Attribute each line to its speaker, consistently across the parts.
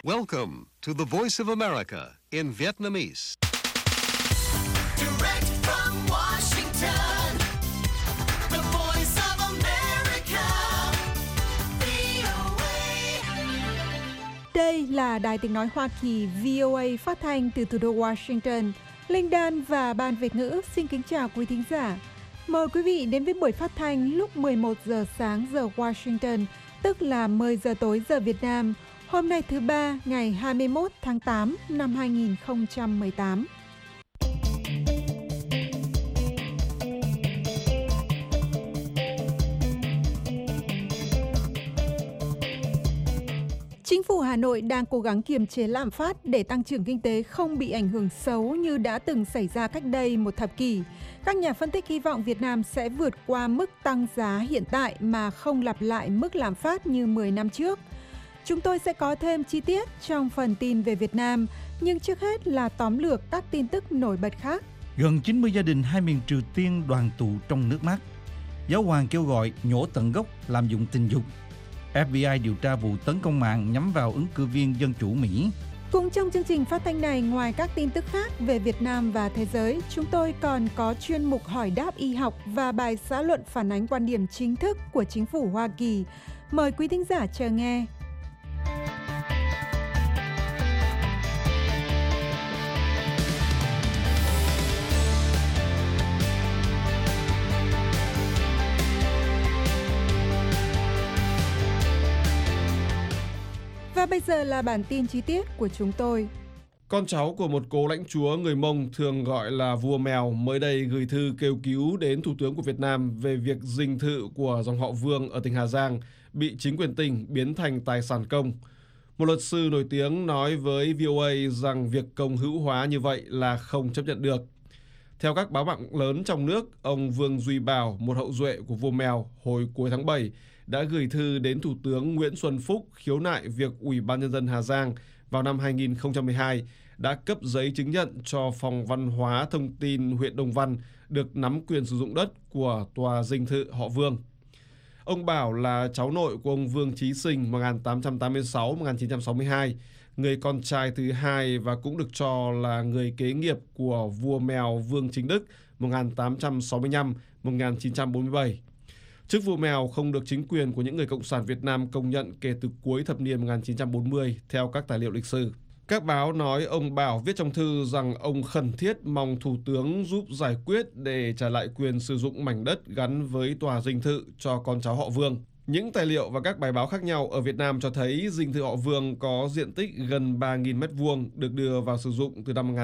Speaker 1: Welcome to the Voice of America in Vietnamese.
Speaker 2: Direct from Washington, the Voice of America, VOA.
Speaker 3: Đây là Đài Tiếng Nói Hoa Kỳ VOA phát thanh từ thủ đô Washington. Linh Dan và Ban Việt ngữ xin kính chào quý thính giả. Mời quý vị đến với buổi phát thanh lúc 11 giờ sáng giờ Washington, tức là 10 giờ tối giờ Việt Nam. Hôm nay thứ Ba, ngày 21 tháng 8 năm 2018. Chính phủ Hà Nội đang cố gắng kiềm chế lạm phát để tăng trưởng kinh tế không bị ảnh hưởng xấu như đã từng xảy ra cách đây một thập kỷ. Các nhà phân tích hy vọng Việt Nam sẽ vượt qua mức tăng giá hiện tại mà không lặp lại mức lạm phát như 10 năm trước. Chúng tôi sẽ có thêm chi tiết trong phần tin về Việt Nam, nhưng trước hết là tóm lược các tin tức nổi bật khác.
Speaker 4: Gần 90 gia đình hai miền Triều Tiên đoàn tụ trong nước mắt. Giáo hoàng kêu gọi nhổ tận gốc lạm dụng tình dục. FBI điều tra vụ tấn công mạng nhắm vào ứng cử viên Dân chủ Mỹ.
Speaker 3: Cũng trong chương trình phát thanh này, ngoài các tin tức khác về Việt Nam và thế giới, chúng tôi còn có chuyên mục hỏi đáp y học và bài xã luận phản ánh quan điểm chính thức của chính phủ Hoa Kỳ. Mời quý thính giả chờ nghe. Và bây giờ là bản tin chi tiết của chúng tôi.
Speaker 5: Con cháu của một cố lãnh chúa người Mông thường gọi là vua mèo mới đây gửi thư kêu cứu đến Thủ tướng của Việt Nam về việc dinh thự của dòng họ Vương ở tỉnh Hà Giang bị chính quyền tỉnh biến thành tài sản công. Một luật sư nổi tiếng nói với VOA rằng việc công hữu hóa như vậy là không chấp nhận được. Theo các báo mạng lớn trong nước, ông Vương Duy Bảo, một hậu duệ của vua mèo, hồi cuối tháng 7, đã gửi thư đến Thủ tướng Nguyễn Xuân Phúc khiếu nại việc Ủy ban Nhân dân Hà Giang vào năm 2012 đã cấp giấy chứng nhận cho Phòng Văn hóa Thông tin huyện Đồng Văn được nắm quyền sử dụng đất của tòa dinh thự họ Vương. Ông Bảo là cháu nội của ông Vương Chí Sinh 1886-1962, người con trai thứ hai và cũng được cho là người kế nghiệp của vua mèo Vương Chính Đức 1865-1947. Chức vua mèo không được chính quyền của những người Cộng sản Việt Nam công nhận kể từ cuối thập niên 1940 theo các tài liệu lịch sử. Các báo nói ông Bảo viết trong thư rằng ông khẩn thiết mong Thủ tướng giúp giải quyết để trả lại quyền sử dụng mảnh đất gắn với tòa dinh thự cho con cháu họ Vương. Những tài liệu và các bài báo khác nhau ở Việt Nam cho thấy dinh thự họ Vương có diện tích gần 3.000 m2 được đưa vào sử dụng từ năm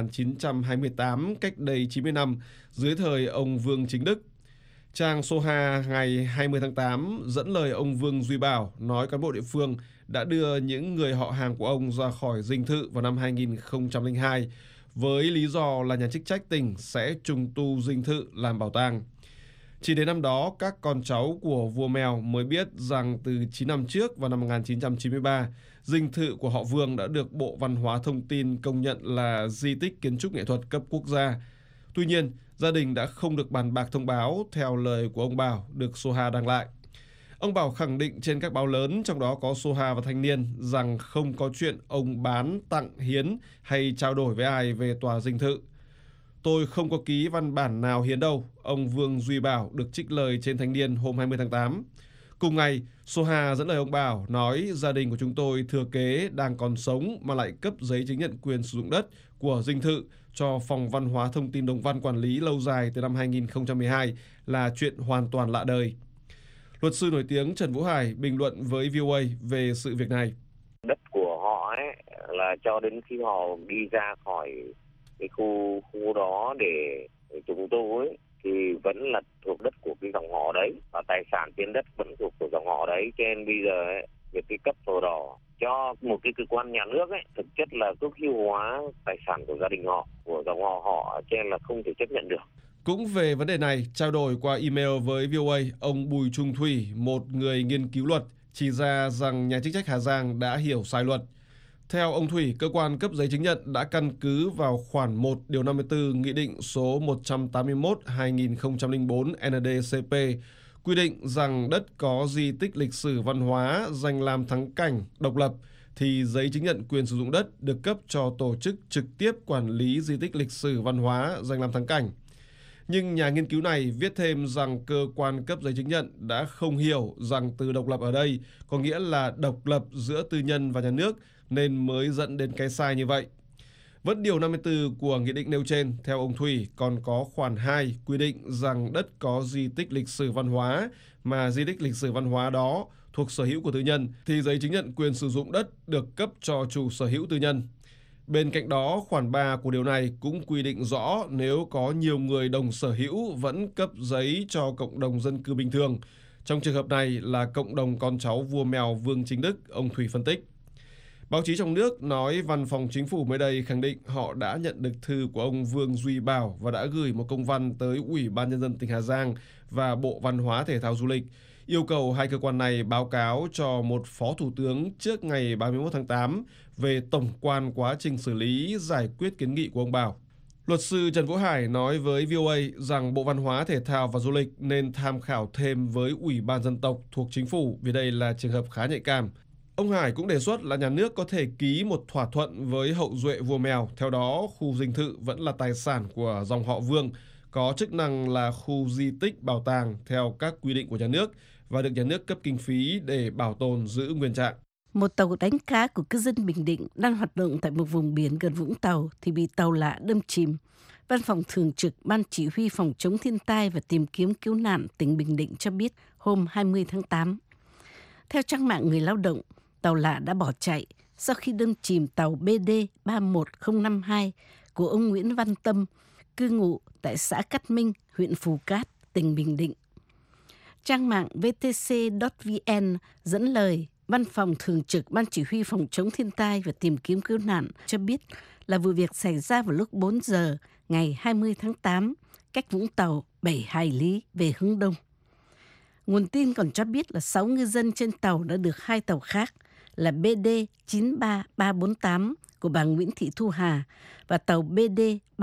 Speaker 5: 1928, cách đây 90 năm, dưới thời ông Vương Chính Đức. Trang Soha ngày 20 tháng 8 dẫn lời ông Vương Duy Bảo nói cán bộ địa phương đã đưa những người họ hàng của ông ra khỏi dinh thự vào năm 2002 với lý do là nhà chức trách tỉnh sẽ trùng tu dinh thự làm bảo tàng. Chỉ đến năm đó, các con cháu của vua mèo mới biết rằng từ 9 năm trước vào năm 1993, dinh thự của họ Vương đã được Bộ Văn hóa Thông tin công nhận là di tích kiến trúc nghệ thuật cấp quốc gia. Tuy nhiên, gia đình đã không được bàn bạc thông báo theo lời của ông Bảo được Soha đăng lại. Ông Bảo khẳng định trên các báo lớn, trong đó có Soha và Thanh Niên, rằng không có chuyện ông bán, tặng, hiến hay trao đổi với ai về tòa dinh thự. Tôi không có ký văn bản nào hiến đâu, ông Vương Duy Bảo được trích lời trên Thanh Niên hôm 20 tháng 8. Cùng ngày, Soha dẫn lời ông Bảo nói gia đình của chúng tôi thừa kế đang còn sống mà lại cấp giấy chứng nhận quyền sử dụng đất của dinh thự cho Phòng Văn hóa Thông tin Đồng Văn quản lý lâu dài từ năm 2012 là chuyện hoàn toàn lạ đời. Luật sư nổi tiếng Trần Vũ Hải bình luận với VOA về sự việc này.
Speaker 6: Đất của họ ấy là cho đến khi họ đi ra khỏi cái khu đó để chúng tôi thì vẫn là thuộc đất của cái dòng họ đấy, và tài sản trên đất vẫn thuộc của dòng họ đấy. Cho nên bây giờ ấy, việc cái cấp sổ đỏ cho một cái cơ quan nhà nước ấy thực chất là quốc hữu hóa tài sản của gia đình họ, của dòng họ, cho nên là không thể chấp nhận được.
Speaker 5: Cũng về vấn đề này, trao đổi qua email với VOA, ông Bùi Trung Thủy, một người nghiên cứu luật, chỉ ra rằng nhà chức trách Hà Giang đã hiểu sai luật. Theo ông Thủy, cơ quan cấp giấy chứng nhận đã căn cứ vào khoản 1 điều 54 Nghị định số 181/2004 ND-CP quy định rằng đất có di tích lịch sử văn hóa, danh lam thắng cảnh, độc lập thì giấy chứng nhận quyền sử dụng đất được cấp cho tổ chức trực tiếp quản lý di tích lịch sử văn hóa danh lam thắng cảnh. Nhưng nhà nghiên cứu này viết thêm rằng cơ quan cấp giấy chứng nhận đã không hiểu rằng từ độc lập ở đây có nghĩa là độc lập giữa tư nhân và nhà nước nên mới dẫn đến cái sai như vậy. Vẫn điều 54 của nghị định nêu trên, theo ông Thủy, còn có khoản 2 quy định rằng đất có di tích lịch sử văn hóa mà di tích lịch sử văn hóa đó thuộc sở hữu của tư nhân thì giấy chứng nhận quyền sử dụng đất được cấp cho chủ sở hữu tư nhân. Bên cạnh đó, khoản 3 của điều này cũng quy định rõ nếu có nhiều người đồng sở hữu vẫn cấp giấy cho cộng đồng dân cư bình thường. Trong trường hợp này là cộng đồng con cháu vua mèo Vương Chính Đức, ông Thủy phân tích. Báo chí trong nước nói Văn phòng Chính phủ mới đây khẳng định họ đã nhận được thư của ông Vương Duy Bảo và đã gửi một công văn tới Ủy ban Nhân dân tỉnh Hà Giang và Bộ Văn hóa Thể thao Du lịch, yêu cầu hai cơ quan này báo cáo cho một phó thủ tướng trước ngày 31 tháng 8 về tổng quan quá trình xử lý giải quyết kiến nghị của ông Bảo. Luật sư Trần Vũ Hải nói với VOA rằng Bộ Văn hóa Thể thao và Du lịch nên tham khảo thêm với Ủy ban Dân tộc thuộc Chính phủ vì đây là trường hợp khá nhạy cảm. Ông Hải cũng đề xuất là nhà nước có thể ký một thỏa thuận với hậu duệ vua mèo. Theo đó, khu dinh thự vẫn là tài sản của dòng họ Vương, có chức năng là khu di tích bảo tàng theo các quy định của nhà nước và được nhà nước cấp kinh phí để bảo tồn giữ nguyên trạng.
Speaker 7: Một tàu đánh cá của cư dân Bình Định đang hoạt động tại một vùng biển gần Vũng Tàu thì bị tàu lạ đâm chìm. Văn phòng Thường trực Ban Chỉ huy Phòng chống thiên tai và tìm kiếm cứu nạn tỉnh Bình Định cho biết hôm 20 tháng 8. Theo trang mạng Người Lao động, tàu lạ đã bỏ chạy sau khi đâm chìm tàu BD 31052 của ông Nguyễn Văn Tâm, cư ngụ tại xã Cát Minh, huyện Phù Cát, tỉnh Bình Định. Trang mạng vtc.vn dẫn lời Văn phòng Thường trực Ban Chỉ huy Phòng chống thiên tai và tìm kiếm cứu nạn cho biết là vụ việc xảy ra vào lúc 4 giờ ngày 20 tháng 8, cách Vũng Tàu 7 hải lý về hướng đông. Nguồn tin còn cho biết là 6 ngư dân trên tàu đã được 2 tàu khác là BD 93348 của bà Nguyễn Thị Thu Hà và tàu BD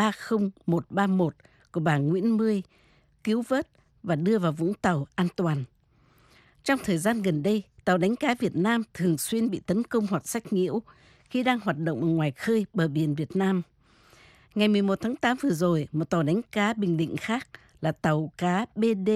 Speaker 7: 30131 của bà Nguyễn Mươi cứu vớt và đưa vào Vũng Tàu an toàn. Trong thời gian gần đây, tàu đánh cá Việt Nam thường xuyên bị tấn công hoặc sách nhiễu khi đang hoạt động ở ngoài khơi bờ biển Việt Nam. Ngày 11 tháng 8 vừa rồi, một tàu đánh cá Bình Định khác là tàu cá BD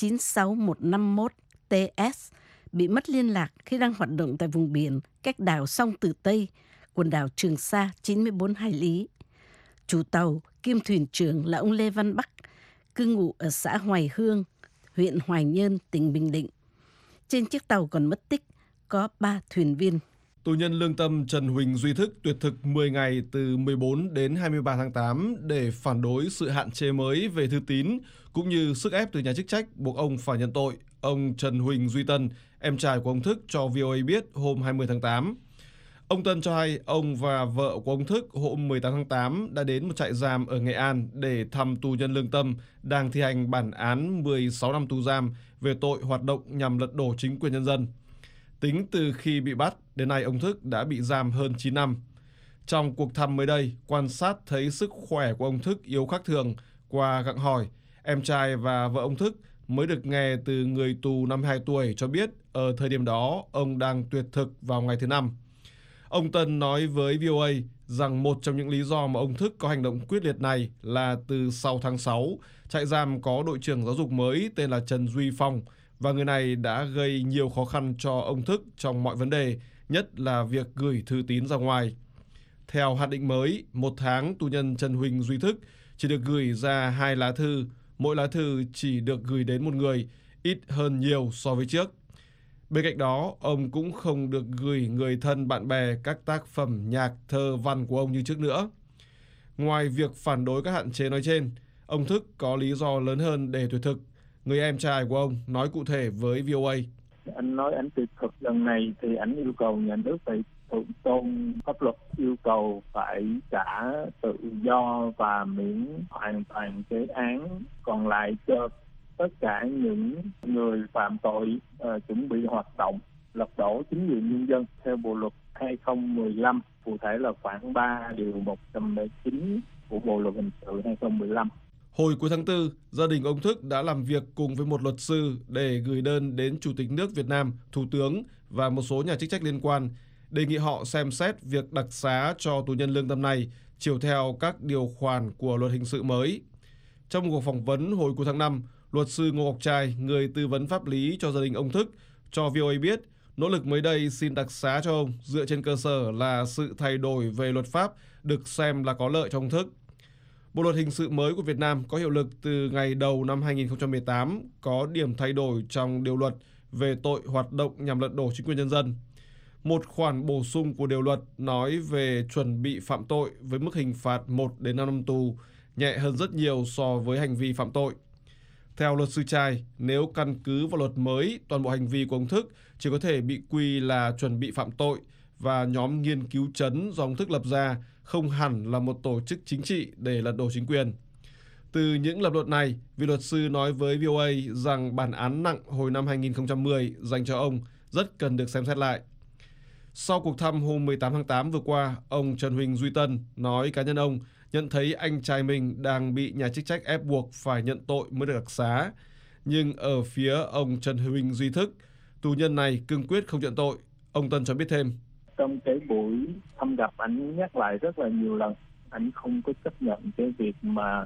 Speaker 7: 96151TS bị mất liên lạc khi đang hoạt động tại vùng biển cách đảo Song Tử Tây, quần đảo Trường Sa 94 hải lý. Chủ tàu kiêm thuyền trưởng là ông Lê Văn Bắc, cư ngụ ở xã Hoài Hương, huyện Hoài Nhơn, tỉnh Bình Định. Trên chiếc tàu còn mất tích có 3 thuyền viên.
Speaker 5: Tù nhân lương tâm Trần Huỳnh Duy Thức tuyệt thực 10 ngày từ 14 đến 23 tháng 8 để phản đối sự hạn chế mới về thư tín cũng như sức ép từ nhà chức trách buộc ông phải nhận tội. Ông Trần Huỳnh Duy Tân, em trai của ông Thức cho VOA biết hôm 20 tháng 8. Ông Tân cho hay ông và vợ của ông Thức hôm 18 tháng 8 đã đến một trại giam ở Nghệ An để thăm tù nhân lương tâm đang thi hành bản án 16 năm tù giam về tội hoạt động nhằm lật đổ chính quyền nhân dân. Tính từ khi bị bắt, đến nay ông Thức đã bị giam hơn 9 năm. Trong cuộc thăm mới đây, quan sát thấy sức khỏe của ông Thức yếu khác thường. Qua gặng hỏi, em trai và vợ ông Thức mới được nghe từ người tù 52 tuổi cho biết ở thời điểm đó ông đang tuyệt thực vào ngày thứ 5. Ông Tân nói với VOA rằng một trong những lý do mà ông Thức có hành động quyết liệt này là từ sau tháng 6, trại giam có đội trưởng giáo dục mới tên là Trần Duy Phong và người này đã gây nhiều khó khăn cho ông Thức trong mọi vấn đề, nhất là việc gửi thư tín ra ngoài. Theo hạn định mới, một tháng tù nhân Trần Huỳnh Duy Thức chỉ được gửi ra 2 lá thư, mỗi lá thư chỉ được gửi đến một người, ít hơn nhiều so với trước. Bên cạnh đó, ông cũng không được gửi người thân bạn bè các tác phẩm nhạc, thơ, văn của ông như trước nữa. Ngoài việc phản đối các hạn chế nói trên, ông Thức có lý do lớn hơn để tuyệt thực. Người em trai của ông nói cụ thể với VOA.
Speaker 8: Anh nói anh tuyệt thực lần này thì anh yêu cầu nhà nước phải thượng tôn pháp luật, yêu cầu phải trả tự do và miễn hoàn toàn cái án còn lại cho tất cả những người phạm tội chuẩn bị hoạt động lật đổ chính quyền nhân dân theo Bộ luật 2015, cụ thể là khoản 3 điều 109 của Bộ luật hình sự 2015.
Speaker 5: Hồi cuối tháng 4, gia đình ông Thức đã làm việc cùng với một luật sư để gửi đơn đến Chủ tịch nước Việt Nam, Thủ tướng và một số nhà chức trách liên quan đề nghị họ xem xét việc đặc xá cho tù nhân lương tâm này chiều theo các điều khoản của luật hình sự mới. Trong một cuộc phỏng vấn hồi cuối tháng 5, luật sư Ngô Ngọc Trai, người tư vấn pháp lý cho gia đình ông Thức, cho VOA biết nỗ lực mới đây xin đặc xá cho ông dựa trên cơ sở là sự thay đổi về luật pháp được xem là có lợi cho ông Thức. Bộ luật hình sự mới của Việt Nam có hiệu lực từ ngày đầu năm 2018, có điểm thay đổi trong điều luật về tội hoạt động nhằm lật đổ chính quyền nhân dân. Một khoản bổ sung của điều luật nói về chuẩn bị phạm tội với mức hình phạt 1 đến 5 năm tù, nhẹ hơn rất nhiều so với hành vi phạm tội. Theo luật sư Trai, nếu căn cứ vào luật mới, toàn bộ hành vi của ông Thức chỉ có thể bị quy là chuẩn bị phạm tội và nhóm nghiên cứu chấn do ông Thức lập ra không hẳn là một tổ chức chính trị để lật đổ chính quyền. Từ những lập luận này, vị luật sư nói với VOA rằng bản án nặng hồi năm 2010 dành cho ông rất cần được xem xét lại. Sau cuộc thăm hôm 18 tháng 8 vừa qua, ông Trần Huỳnh Duy Tân nói cá nhân ông nhận thấy anh trai mình đang bị nhà chức trách ép buộc phải nhận tội mới được đặc xá. Nhưng ở phía ông Trần Huỳnh Duy Thức, tù nhân này cương quyết không nhận tội. Ông Tân cho biết thêm.
Speaker 8: Trong cái buổi thăm gặp, anh nhắc lại rất là nhiều lần, anh không có chấp nhận cái việc mà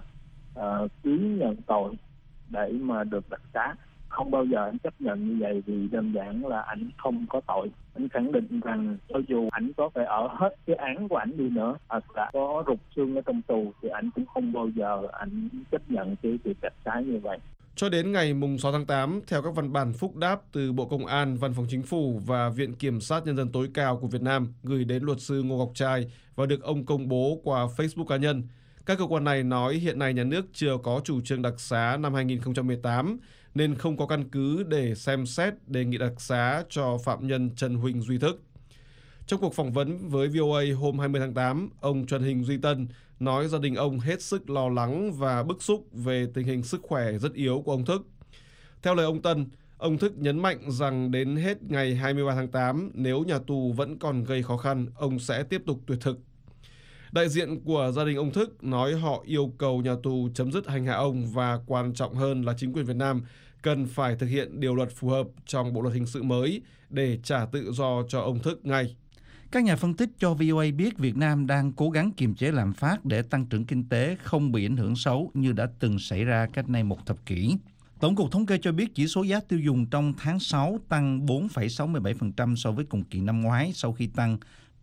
Speaker 8: ký nhận tội để mà được đặc xá. Không bao giờ anh chấp nhận như vậy vì đơn giản là anh không có tội. Anh khẳng định rằng cho dù anh có phải ở hết cái án của anh đi nữa, hoặc là có rụt xương ở trong tù, thì anh cũng không bao giờ anh chấp nhận cái việc đặc xá như vậy.
Speaker 5: Cho đến ngày 6 tháng 8, theo các văn bản phúc đáp từ Bộ Công an, Văn phòng Chính phủ và Viện Kiểm sát Nhân dân tối cao của Việt Nam gửi đến luật sư Ngô Ngọc Trai và được ông công bố qua Facebook cá nhân, các cơ quan này nói hiện nay nhà nước chưa có chủ trương đặc xá năm 2018 nên không có căn cứ để xem xét đề nghị đặc xá cho phạm nhân Trần Huỳnh Duy Thức. Trong cuộc phỏng vấn với VOA hôm 20 tháng 8, ông Trần Huỳnh Duy Tân nói gia đình ông hết sức lo lắng và bức xúc về tình hình sức khỏe rất yếu của ông Thức. Theo lời ông Tân, ông Thức nhấn mạnh rằng đến hết ngày 23 tháng 8, nếu nhà tù vẫn còn gây khó khăn, ông sẽ tiếp tục tuyệt thực. Đại diện của gia đình ông Thức nói họ yêu cầu nhà tù chấm dứt hành hạ ông và quan trọng hơn là chính quyền Việt Nam cần phải thực hiện điều luật phù hợp trong bộ luật hình sự mới để trả tự do cho ông Thức ngay.
Speaker 4: Các nhà phân tích cho VOA biết Việt Nam đang cố gắng kiềm chế lạm phát để tăng trưởng kinh tế không bị ảnh hưởng xấu như đã từng xảy ra cách đây một thập kỷ. Tổng cục Thống kê cho biết chỉ số giá tiêu dùng trong tháng 6 tăng 4,67% so với cùng kỳ năm ngoái sau khi tăng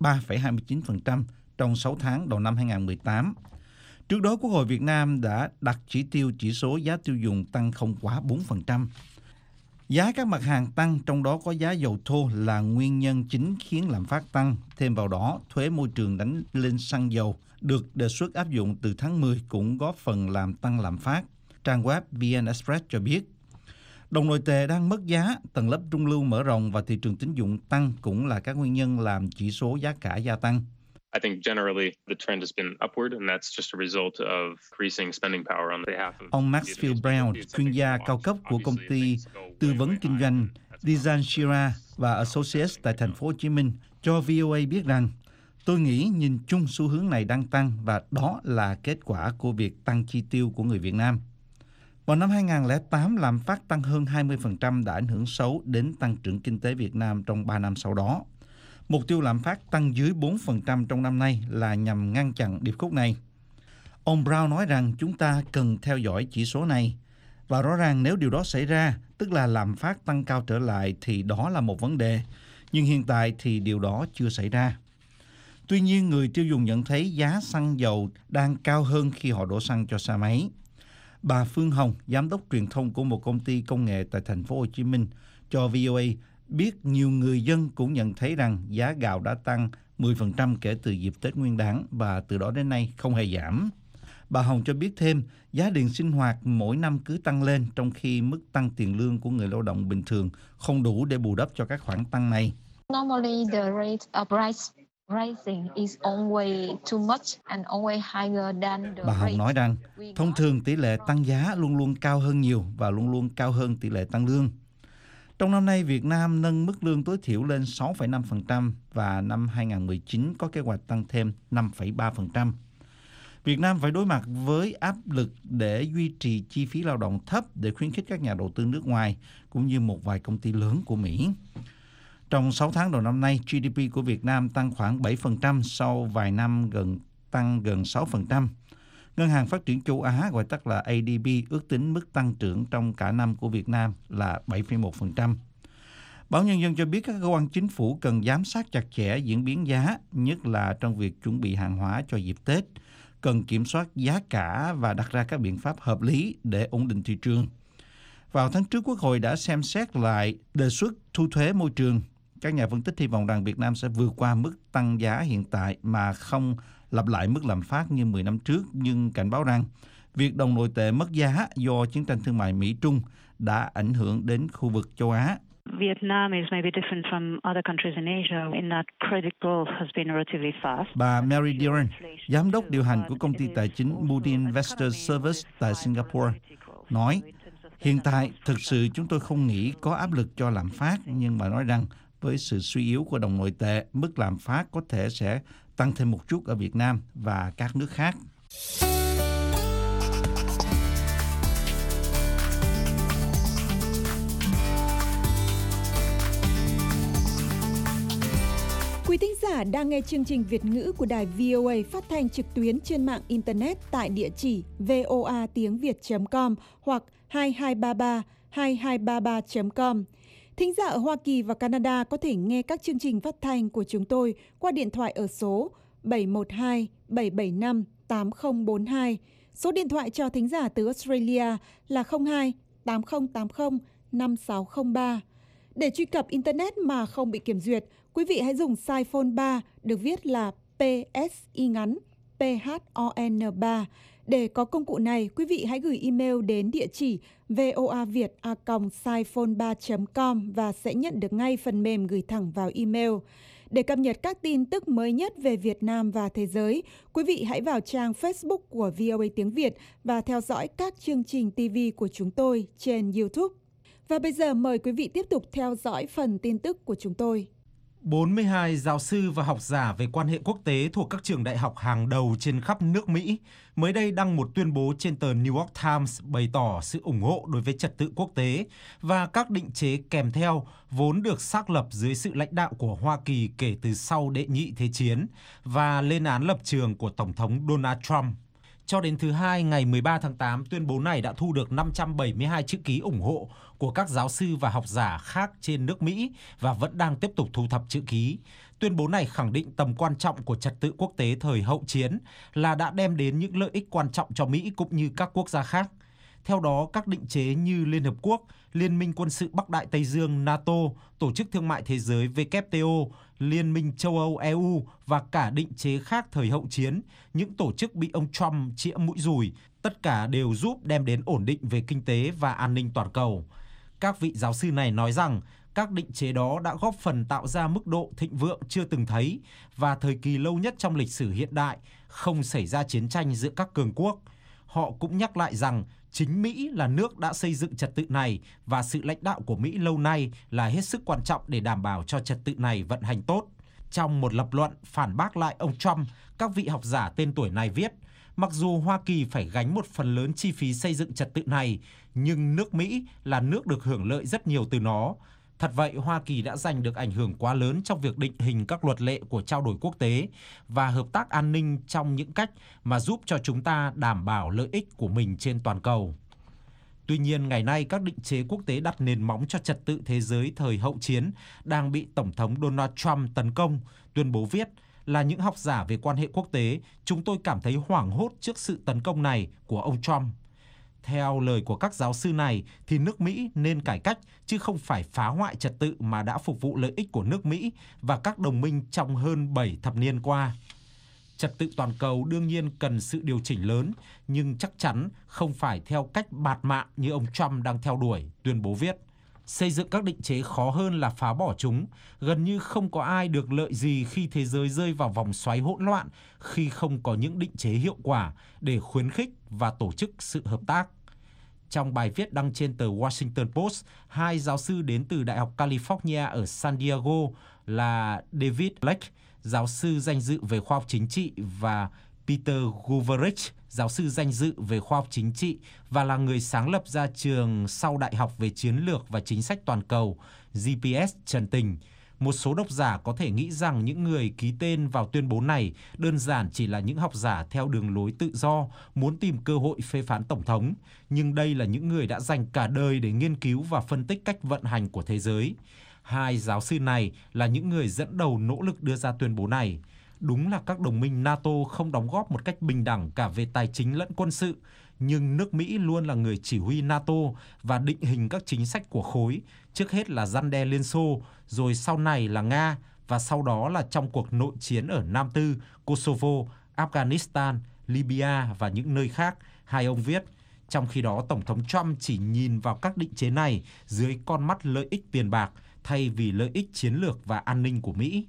Speaker 4: 3,29% trong 6 tháng đầu năm 2018. Trước đó, Quốc hội Việt Nam đã đặt chỉ tiêu chỉ số giá tiêu dùng tăng không quá 4%. Giá các mặt hàng tăng, trong đó có giá dầu thô là nguyên nhân chính khiến lạm phát tăng. Thêm vào đó, thuế môi trường đánh lên xăng dầu được đề xuất áp dụng từ tháng 10 cũng góp phần làm tăng lạm phát. Trang web VN Express cho biết, đồng nội tệ đang mất giá, tầng lớp trung lưu mở rộng và thị trường tín dụng tăng cũng là các nguyên nhân làm chỉ số giá cả gia tăng.
Speaker 9: I think generally the trend has been upward, and that's just a result of increasing spending power on behalf of.
Speaker 4: Ông Maxfield Brown, chuyên gia cao cấp của công ty tư vấn kinh doanh Dizan Shira và Associates tại thành phố Hồ Chí Minh, cho VOA biết rằng tôi nghĩ nhìn chung xu hướng này đang tăng và đó là kết quả của việc tăng chi tiêu của người Việt Nam. Vào năm 2008, lạm phát tăng hơn 20% đã ảnh hưởng xấu đến tăng trưởng kinh tế Việt Nam trong 3 năm sau đó. Mục tiêu lạm phát tăng dưới 4% trong năm nay là nhằm ngăn chặn điệp khúc này. Ông Brown nói rằng chúng ta cần theo dõi chỉ số này và rõ ràng nếu điều đó xảy ra, tức là lạm phát tăng cao trở lại thì đó là một vấn đề. Nhưng hiện tại thì điều đó chưa xảy ra. Tuy nhiên, người tiêu dùng nhận thấy giá xăng dầu đang cao hơn khi họ đổ xăng cho xe máy. Bà Phương Hồng, giám đốc truyền thông của một công ty công nghệ tại thành phố Hồ Chí Minh, cho VOA biết nhiều người dân cũng nhận thấy rằng giá gạo đã tăng 10% kể từ dịp Tết Nguyên đán và từ đó đến nay không hề giảm. Bà Hồng cho biết thêm, giá điện sinh hoạt mỗi năm cứ tăng lên trong khi mức tăng tiền lương của người lao động bình thường không đủ để bù đắp cho các khoản tăng này.
Speaker 10: Normally the rate of price rising is always too much and always higher than the
Speaker 4: Bà Hồng
Speaker 10: rate.
Speaker 4: nói rằng, thông thường tỷ lệ tăng giá luôn luôn cao hơn nhiều và luôn luôn cao hơn tỷ lệ tăng lương. Trong năm nay, Việt Nam nâng mức lương tối thiểu lên 6,5% và năm 2019 có kế hoạch tăng thêm 5,3%. Việt Nam phải đối mặt với áp lực để duy trì chi phí lao động thấp để khuyến khích các nhà đầu tư nước ngoài cũng như một vài công ty lớn của Mỹ. Trong 6 tháng đầu năm nay, GDP của Việt Nam tăng khoảng 7% sau vài năm tăng gần 6%. Ngân hàng Phát triển Châu Á, gọi tắt là ADB, ước tính mức tăng trưởng trong cả năm của Việt Nam là 7,1%. Báo Nhân dân cho biết các cơ quan chính phủ cần giám sát chặt chẽ diễn biến giá, nhất là trong việc chuẩn bị hàng hóa cho dịp Tết, cần kiểm soát giá cả và đặt ra các biện pháp hợp lý để ổn định thị trường. Vào tháng trước, Quốc hội đã xem xét lại đề xuất thu thuế môi trường. Các nhà phân tích hy vọng rằng Việt Nam sẽ vượt qua mức tăng giá hiện tại mà không lặp lại mức lạm phát như 10 năm trước, nhưng cảnh báo rằng việc đồng nội tệ mất giá do chiến tranh thương mại Mỹ-Trung đã ảnh hưởng đến khu vực châu Á.
Speaker 11: Vietnam is maybe different from other countries in Asia in that credit growth has been relatively fast.
Speaker 4: Bà Mary Diran, giám đốc điều hành của công ty tài chính Moody Investors Service tại Singapore, nói, hiện tại thực sự chúng tôi không nghĩ có áp lực cho lạm phát, nhưng bà nói rằng với sự suy yếu của đồng nội tệ, mức lạm phát có thể sẽ tăng thêm một chút ở Việt Nam và các nước khác.
Speaker 3: Quý thính giả đang nghe chương trình Việt ngữ của đài VOA phát thanh trực tuyến trên mạng Internet tại địa chỉ voatiengviet.com hoặc 2233 Thính giả ở Hoa Kỳ và Canada có thể nghe các chương trình phát thanh của chúng tôi qua điện thoại ở số 712-775-8042. Số điện thoại cho thính giả từ Australia là 02-8080-5603. Để truy cập Internet mà không bị kiểm duyệt, quý vị hãy dùng size phone 3 được viết là PSI ngắn PHON 3. Để có công cụ này, quý vị hãy gửi email đến địa chỉ voaviet@siphone3.com và sẽ nhận được ngay phần mềm gửi thẳng vào email. Để cập nhật các tin tức mới nhất về Việt Nam và thế giới, quý vị hãy vào trang Facebook của VOA Tiếng Việt và theo dõi các chương trình TV của chúng tôi trên YouTube. Và bây giờ mời quý vị tiếp tục theo dõi phần tin tức của chúng tôi.
Speaker 12: 42 giáo sư và học giả về quan hệ quốc tế thuộc các trường đại học hàng đầu trên khắp nước Mỹ mới đây đăng một tuyên bố trên tờ New York Times bày tỏ sự ủng hộ đối với trật tự quốc tế và các định chế kèm theo vốn được xác lập dưới sự lãnh đạo của Hoa Kỳ kể từ sau Đệ nhị Thế chiến và lên án lập trường của Tổng thống Donald Trump. Cho đến thứ Hai, ngày 13 tháng 8, tuyên bố này đã thu được 572 chữ ký ủng hộ của các giáo sư và học giả khác trên nước Mỹ và vẫn đang tiếp tục thu thập chữ ký. Tuyên bố này khẳng định tầm quan trọng của trật tự quốc tế thời hậu chiến là đã đem đến những lợi ích quan trọng cho Mỹ cũng như các quốc gia khác. Theo đó, các định chế như Liên Hợp Quốc, Liên minh quân sự Bắc Đại Tây Dương NATO, Tổ chức Thương mại Thế giới WTO, Liên minh châu Âu EU và cả định chế khác thời hậu chiến, những tổ chức bị ông Trump chĩa mũi dùi, tất cả đều giúp đem đến ổn định về kinh tế và an ninh toàn cầu. Các vị giáo sư này nói rằng các định chế đó đã góp phần tạo ra mức độ thịnh vượng chưa từng thấy và thời kỳ lâu nhất trong lịch sử hiện đại, không xảy ra chiến tranh giữa các cường quốc. Họ cũng nhắc lại rằng chính Mỹ là nước đã xây dựng trật tự này và sự lãnh đạo của Mỹ lâu nay là hết sức quan trọng để đảm bảo cho trật tự này vận hành tốt. Trong một lập luận phản bác lại ông Trump, các vị học giả tên tuổi này viết, mặc dù Hoa Kỳ phải gánh một phần lớn chi phí xây dựng trật tự này, nhưng nước Mỹ là nước được hưởng lợi rất nhiều từ nó. Thật vậy, Hoa Kỳ đã giành được ảnh hưởng quá lớn trong việc định hình các luật lệ của trao đổi quốc tế và hợp tác an ninh trong những cách mà giúp cho chúng ta đảm bảo lợi ích của mình trên toàn cầu. Tuy nhiên, ngày nay các định chế quốc tế đặt nền móng cho trật tự thế giới thời hậu chiến đang bị Tổng thống Donald Trump tấn công. Tuyên bố viết, là những học giả về quan hệ quốc tế, chúng tôi cảm thấy hoảng hốt trước sự tấn công này của ông Trump. Theo lời của các giáo sư này thì nước Mỹ nên cải cách chứ không phải phá hoại trật tự mà đã phục vụ lợi ích của nước Mỹ và các đồng minh trong hơn 7 thập niên qua. Trật tự toàn cầu đương nhiên cần sự điều chỉnh lớn, nhưng chắc chắn không phải theo cách bạt mạng như ông Trump đang theo đuổi, tuyên bố viết. Xây dựng các định chế khó hơn là phá bỏ chúng. Gần như không có ai được lợi gì khi thế giới rơi vào vòng xoáy hỗn loạn khi không có những định chế hiệu quả để khuyến khích và tổ chức sự hợp tác. Trong bài viết đăng trên tờ Washington Post, hai giáo sư đến từ Đại học California ở San Diego là David Lake, giáo sư danh dự về khoa học chính trị, và Peter Goverich, giáo sư danh dự về khoa học chính trị và là người sáng lập ra trường sau đại học về chiến lược và chính sách toàn cầu GPS trần tình, Một số độc giả có thể nghĩ rằng những người ký tên vào tuyên bố này đơn giản chỉ là những học giả theo đường lối tự do, muốn tìm cơ hội phê phán Tổng thống. Nhưng đây là những người đã dành cả đời để nghiên cứu và phân tích cách vận hành của thế giới. Hai giáo sư này là những người dẫn đầu nỗ lực đưa ra tuyên bố này. Đúng là các đồng minh NATO không đóng góp một cách bình đẳng cả về tài chính lẫn quân sự, nhưng nước Mỹ luôn là người chỉ huy NATO và định hình các chính sách của khối, trước hết là răn đe Liên Xô, rồi sau này là Nga, và sau đó là trong cuộc nội chiến ở Nam Tư, Kosovo, Afghanistan, Libya và những nơi khác, hai ông viết. Trong khi đó, Tổng thống Trump chỉ nhìn vào các định chế này dưới con mắt lợi ích tiền bạc thay vì lợi ích chiến lược và an ninh của Mỹ.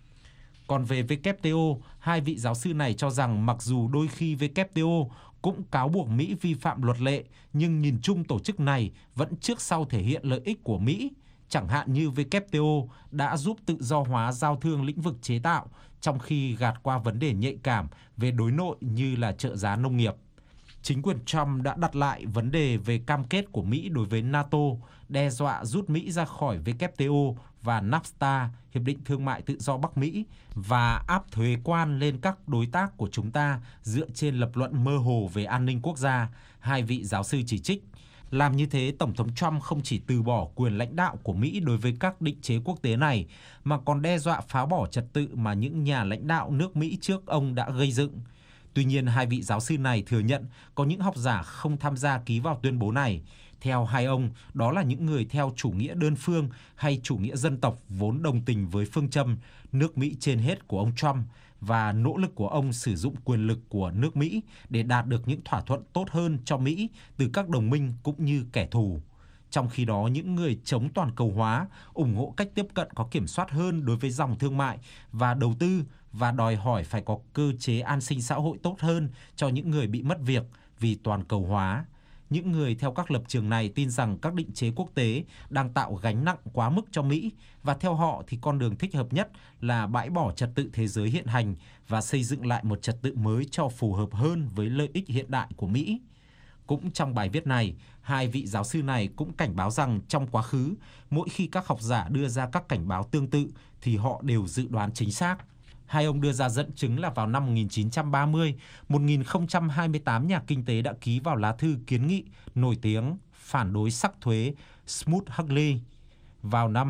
Speaker 12: Còn về WTO, hai vị giáo sư này cho rằng mặc dù đôi khi WTO cũng cáo buộc Mỹ vi phạm luật lệ, nhưng nhìn chung tổ chức này vẫn trước sau thể hiện lợi ích của Mỹ. Chẳng hạn như WTO đã giúp tự do hóa giao thương lĩnh vực chế tạo, trong khi gạt qua vấn đề nhạy cảm về đối nội như là trợ giá nông nghiệp. Chính quyền Trump đã đặt lại vấn đề về cam kết của Mỹ đối với NATO, đe dọa rút Mỹ ra khỏi WTO và NAFTA, Hiệp định Thương mại Tự do Bắc Mỹ, và áp thuế quan lên các đối tác của chúng ta dựa trên lập luận mơ hồ về an ninh quốc gia, hai vị giáo sư chỉ trích. Làm như thế, Tổng thống Trump không chỉ từ bỏ quyền lãnh đạo của Mỹ đối với các định chế quốc tế này, mà còn đe dọa phá bỏ trật tự mà những nhà lãnh đạo nước Mỹ trước ông đã gây dựng. Tuy nhiên, hai vị giáo sư này thừa nhận có những học giả không tham gia ký vào tuyên bố này. Theo hai ông, đó là những người theo chủ nghĩa đơn phương hay chủ nghĩa dân tộc vốn đồng tình với phương châm nước Mỹ trên hết của ông Trump và nỗ lực của ông sử dụng quyền lực của nước Mỹ để đạt được những thỏa thuận tốt hơn cho Mỹ từ các đồng minh cũng như kẻ thù. Trong khi đó, những người chống toàn cầu hóa ủng hộ cách tiếp cận có kiểm soát hơn đối với dòng thương mại và đầu tư và đòi hỏi phải có cơ chế an sinh xã hội tốt hơn cho những người bị mất việc vì toàn cầu hóa. Những người theo các lập trường này tin rằng các định chế quốc tế đang tạo gánh nặng quá mức cho Mỹ, và theo họ thì con đường thích hợp nhất là bãi bỏ trật tự thế giới hiện hành và xây dựng lại một trật tự mới cho phù hợp hơn với lợi ích hiện đại của Mỹ. Cũng trong bài viết này, hai vị giáo sư này cũng cảnh báo rằng trong quá khứ, mỗi khi các học giả đưa ra các cảnh báo tương tự thì họ đều dự đoán chính xác. Hai ông đưa ra dẫn chứng là vào năm 1930, 1028 nhà kinh tế đã ký vào lá thư kiến nghị nổi tiếng phản đối sắc thuế Smoot-Hawley. Vào năm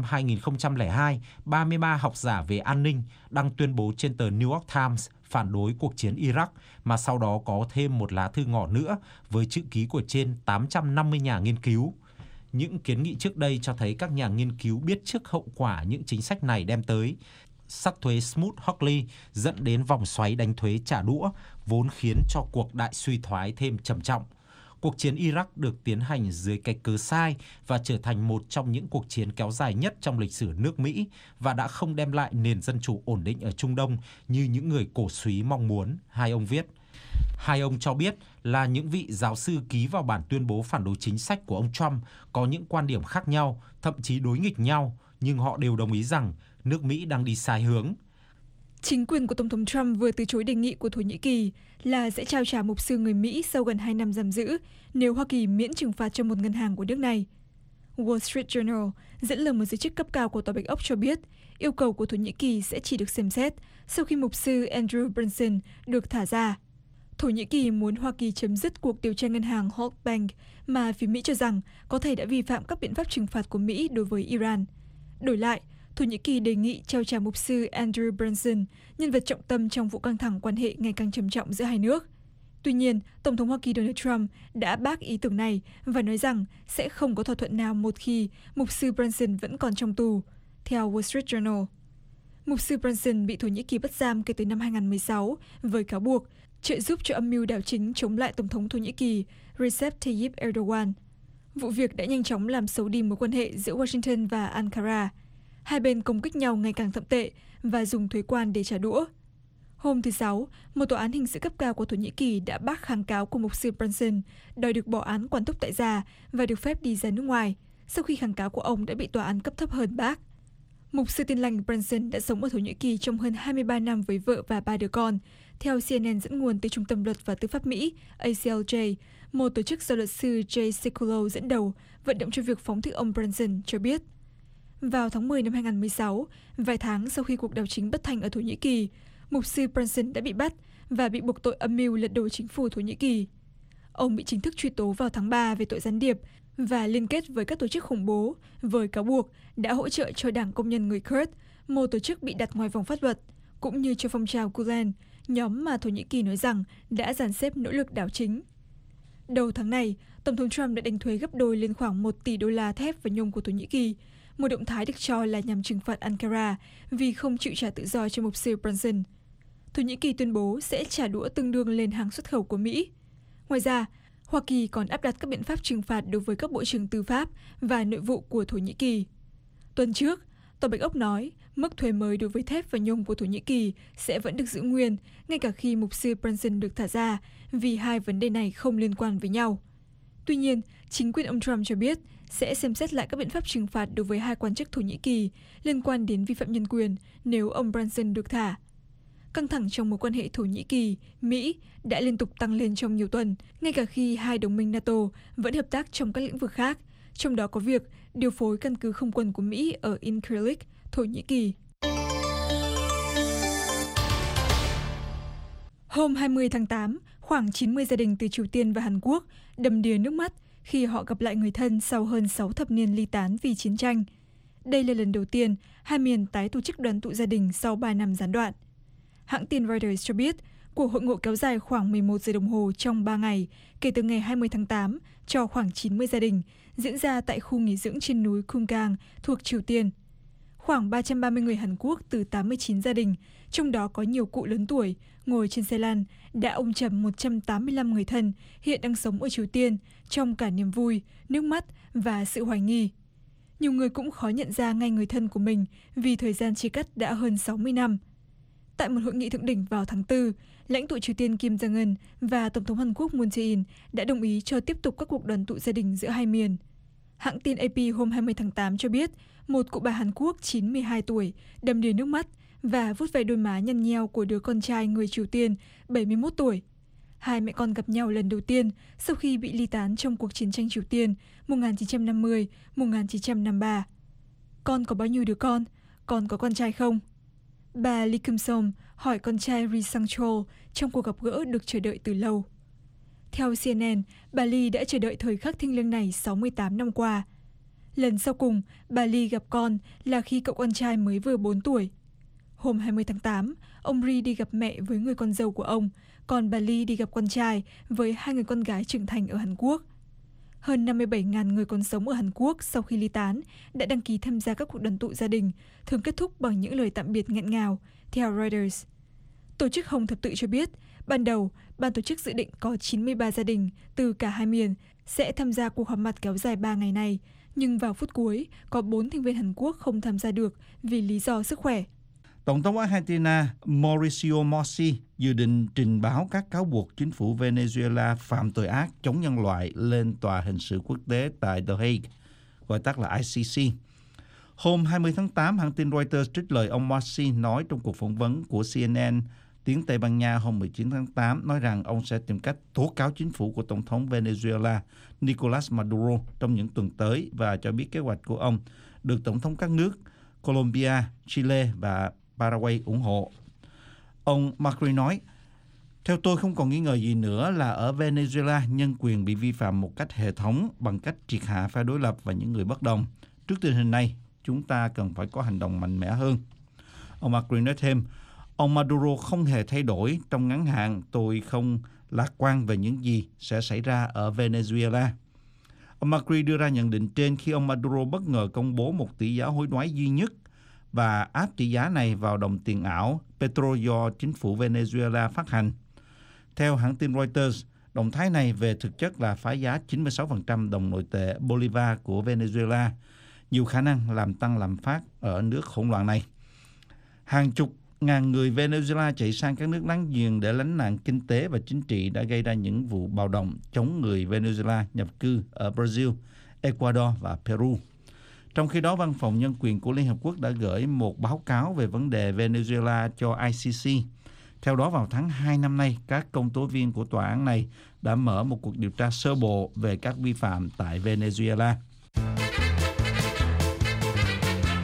Speaker 12: 2002, 33 học giả về an ninh đăng tuyên bố trên tờ New York Times phản đối cuộc chiến Iraq, mà sau đó có thêm một lá thư ngỏ nữa với chữ ký của trên 850 nhà nghiên cứu. Những kiến nghị trước đây cho thấy các nhà nghiên cứu biết trước hậu quả những chính sách này đem tới. Sắc thuế Smoot-Hawley dẫn đến vòng xoáy đánh thuế trả đũa, vốn khiến cho cuộc đại suy thoái thêm trầm trọng. Cuộc chiến Iraq được tiến hành dưới cái cớ sai và trở thành một trong những cuộc chiến kéo dài nhất trong lịch sử nước Mỹ và đã không đem lại nền dân chủ ổn định ở Trung Đông như những người cổ súy mong muốn, hai ông viết. Hai ông cho biết là những vị giáo sư ký vào bản tuyên bố phản đối chính sách của ông Trump có những quan điểm khác nhau, thậm chí đối nghịch nhau, nhưng họ đều đồng ý rằng nước Mỹ đang đi sai hướng.
Speaker 3: Chính quyền của Tổng thống Trump vừa từ chối đề nghị của Thổ Nhĩ Kỳ là sẽ trao trả mục sư người Mỹ sau gần 2 năm giam giữ nếu Hoa Kỳ miễn trừng phạt cho một ngân hàng của nước này. Wall Street Journal dẫn lời một giới chức cấp cao của Tòa Bạch Ốc cho biết yêu cầu của Thổ Nhĩ Kỳ sẽ chỉ được xem xét sau khi mục sư Andrew Brunson được thả ra. Thổ Nhĩ Kỳ muốn Hoa Kỳ chấm dứt cuộc điều tra ngân hàng Halkbank mà phía Mỹ cho rằng có thể đã vi phạm các biện pháp trừng phạt của Mỹ đối với Iran. Đổi lại, Thổ Nhĩ Kỳ đề nghị trao trả mục sư Andrew Brunson, nhân vật trọng tâm trong vụ căng thẳng quan hệ ngày càng trầm trọng giữa hai nước. Tuy nhiên, Tổng thống Hoa Kỳ Donald Trump đã bác ý tưởng này và nói rằng sẽ không có thỏa thuận nào một khi mục sư Brunson vẫn còn trong tù, theo Wall Street Journal. Mục sư Brunson bị Thổ Nhĩ Kỳ bắt giam kể từ năm 2016 với cáo buộc trợ giúp cho âm mưu đảo chính chống lại Tổng thống Thổ Nhĩ Kỳ Recep Tayyip Erdogan. Vụ việc đã nhanh chóng làm xấu đi mối quan hệ giữa Washington và Ankara. Hai bên công kích nhau ngày càng thậm tệ và dùng thuế quan để trả đũa. Hôm thứ Sáu, một tòa án hình sự cấp cao của Thổ Nhĩ Kỳ đã bác kháng cáo của mục sư Brunson đòi được bỏ án quản thúc tại gia và được phép đi ra nước ngoài, sau khi kháng cáo của ông đã bị tòa án cấp thấp hơn bác. Mục sư Tin lành Brunson đã sống ở Thổ Nhĩ Kỳ trong hơn 23 năm với vợ và 3 đứa con, theo CNN dẫn nguồn từ Trung tâm Luật và Tư pháp Mỹ ACLJ, một tổ chức do luật sư Jay Sekulow dẫn đầu, vận động cho việc phóng thích ông Brunson cho biết.
Speaker 13: Vào tháng 10 năm 2016, vài tháng sau khi cuộc đảo chính bất thành ở Thổ Nhĩ Kỳ, mục sư Brunson đã bị bắt và bị buộc tội âm mưu lật đổ chính phủ Thổ Nhĩ Kỳ. Ông bị chính thức truy tố vào tháng 3 về tội gián điệp và liên kết với các tổ chức khủng bố với cáo buộc đã hỗ trợ cho Đảng Công nhân người Kurd, một tổ chức bị đặt ngoài vòng pháp luật, cũng như cho phong trào Gulen, nhóm mà Thổ Nhĩ Kỳ nói rằng đã dàn xếp nỗ lực đảo chính. Đầu tháng này, Tổng thống Trump đã đánh thuế gấp đôi lên khoảng 1 tỷ đô la thép và nhôm của Thổ Nhĩ Kỳ, một động thái được cho là nhằm trừng phạt Ankara vì không chịu trả tự do cho mục sư Brunson. Thổ Nhĩ Kỳ tuyên bố sẽ trả đũa tương đương lên hàng xuất khẩu của Mỹ. Ngoài ra, Hoa Kỳ còn áp đặt các biện pháp trừng phạt đối với các bộ trưởng tư pháp và nội vụ của Thổ Nhĩ Kỳ. Tuần trước, Tòa Bạch Ốc nói mức thuế mới đối với thép và nhôm của Thổ Nhĩ Kỳ sẽ vẫn được giữ nguyên, ngay cả khi mục sư Brunson được thả ra, vì hai vấn đề này không liên quan với nhau. Tuy nhiên, chính quyền ông Trump cho biết sẽ xem xét lại các biện pháp trừng phạt đối với hai quan chức Thổ Nhĩ Kỳ liên quan đến vi phạm nhân quyền nếu ông Brunson được thả. Căng thẳng trong mối quan hệ Thổ Nhĩ Kỳ, Mỹ đã liên tục tăng lên trong nhiều tuần, ngay cả khi hai đồng minh NATO vẫn hợp tác trong các lĩnh vực khác, trong đó có việc điều phối căn cứ không quân của Mỹ ở Incirlik, Thổ Nhĩ Kỳ. Hôm 20 tháng 8, khoảng 90 gia đình từ Triều Tiên và Hàn Quốc đầm đìa nước mắt khi họ gặp lại người thân sau hơn 6 thập niên ly tán vì chiến tranh. Đây là lần đầu tiên hai miền tái tổ chức đoàn tụ gia đình sau 3 năm gián đoạn. Hãng tin Reuters cho biết, cuộc hội ngộ kéo dài khoảng 11 giờ đồng hồ trong 3 ngày, kể từ ngày 20 tháng 8, cho khoảng 90 gia đình, diễn ra tại khu nghỉ dưỡng trên núi Kumgang thuộc Triều Tiên. Khoảng 330 người Hàn Quốc từ 89 gia đình, trong đó có nhiều cụ lớn tuổi, ngồi trên xe lăn, đã ôm chầm 185 người thân hiện đang sống ở Triều Tiên trong cả niềm vui, nước mắt và sự hoài nghi. Nhiều người cũng khó nhận ra ngay người thân của mình vì thời gian chia cắt đã hơn 60 năm. Tại một hội nghị thượng đỉnh vào tháng 4, lãnh tụ Triều Tiên Kim Jong-un và Tổng thống Hàn Quốc Moon Jae-in đã đồng ý cho tiếp tục các cuộc đoàn tụ gia đình giữa hai miền. Hãng tin AP hôm 20 tháng 8 cho biết, một cụ bà Hàn Quốc 92 tuổi đầm đìa nước mắt và vuốt ve đôi má nhăn nheo của đứa con trai người Triều Tiên 71 tuổi. Hai mẹ con gặp nhau lần đầu tiên sau khi bị ly tán trong cuộc chiến tranh Triều Tiên 1950-1953. Con có bao nhiêu đứa con? Con có con trai không? Bà Lee Kim-song hỏi con trai Ri Sang-chol trong cuộc gặp gỡ được chờ đợi từ lâu. Theo CNN, bà Lee đã chờ đợi thời khắc thiêng liêng này 68 năm qua. Lần sau cùng, bà Lee gặp con là khi cậu con trai mới vừa 4 tuổi. Hôm 20 tháng 8, ông Ri đi gặp mẹ với người con dâu của ông, còn bà Lee đi gặp con trai với hai người con gái trưởng thành ở Hàn Quốc. Hơn 57.000 người còn sống ở Hàn Quốc sau khi ly tán đã đăng ký tham gia các cuộc đoàn tụ gia đình, thường kết thúc bằng những lời tạm biệt nghẹn ngào, theo Reuters. Tổ chức Hồng Thập Tự cho biết, ban đầu, ban tổ chức dự định có 93 gia đình từ cả hai miền sẽ tham gia cuộc họp mặt kéo dài 3 ngày này, nhưng vào phút cuối, có 4 thành viên Hàn Quốc không tham gia được vì lý do sức khỏe.
Speaker 4: Tổng thống Argentina Mauricio Macri dự định trình báo các cáo buộc chính phủ Venezuela phạm tội ác chống nhân loại lên Tòa hình sự quốc tế tại The Hague, gọi tắt là ICC. Hôm 20 tháng 8, hãng tin Reuters trích lời ông Macri nói trong cuộc phỏng vấn của CNN tiếng Tây Ban Nha hôm 19 tháng 8, nói rằng ông sẽ tìm cách tố cáo chính phủ của Tổng thống Venezuela Nicolas Maduro trong những tuần tới và cho biết kế hoạch của ông được Tổng thống các nước Colombia, Chile và Paraguay ủng hộ. Ông Macri nói, theo tôi không còn nghi ngờ gì nữa là ở Venezuela nhân quyền bị vi phạm một cách hệ thống bằng cách triệt hạ phe đối lập và những người bất đồng. Trước tình hình này, chúng ta cần phải có hành động mạnh mẽ hơn. Ông Macri nói thêm, ông Maduro không hề thay đổi trong ngắn hạn, tôi không lạc quan về những gì sẽ xảy ra ở Venezuela. Ông Macri đưa ra nhận định trên khi ông Maduro bất ngờ công bố một tỷ giá hối đoái duy nhất và áp tỷ giá này vào đồng tiền ảo Petro do chính phủ Venezuela phát hành. Theo hãng tin Reuters, động thái này về thực chất là phá giá 96% đồng nội tệ Bolivar của Venezuela, nhiều khả năng làm tăng lạm phát ở nước hỗn loạn này. Hàng chục ngàn người Venezuela chạy sang các nước láng giềng để lánh nạn kinh tế và chính trị đã gây ra những vụ bạo động chống người Venezuela nhập cư ở Brazil, Ecuador và Peru. Trong khi đó, Văn phòng Nhân quyền của Liên Hợp Quốc đã gửi một báo cáo về vấn đề Venezuela cho ICC. Theo đó, vào tháng 2 năm nay, các công tố viên của tòa án này đã mở một cuộc điều tra sơ bộ về các vi phạm tại Venezuela.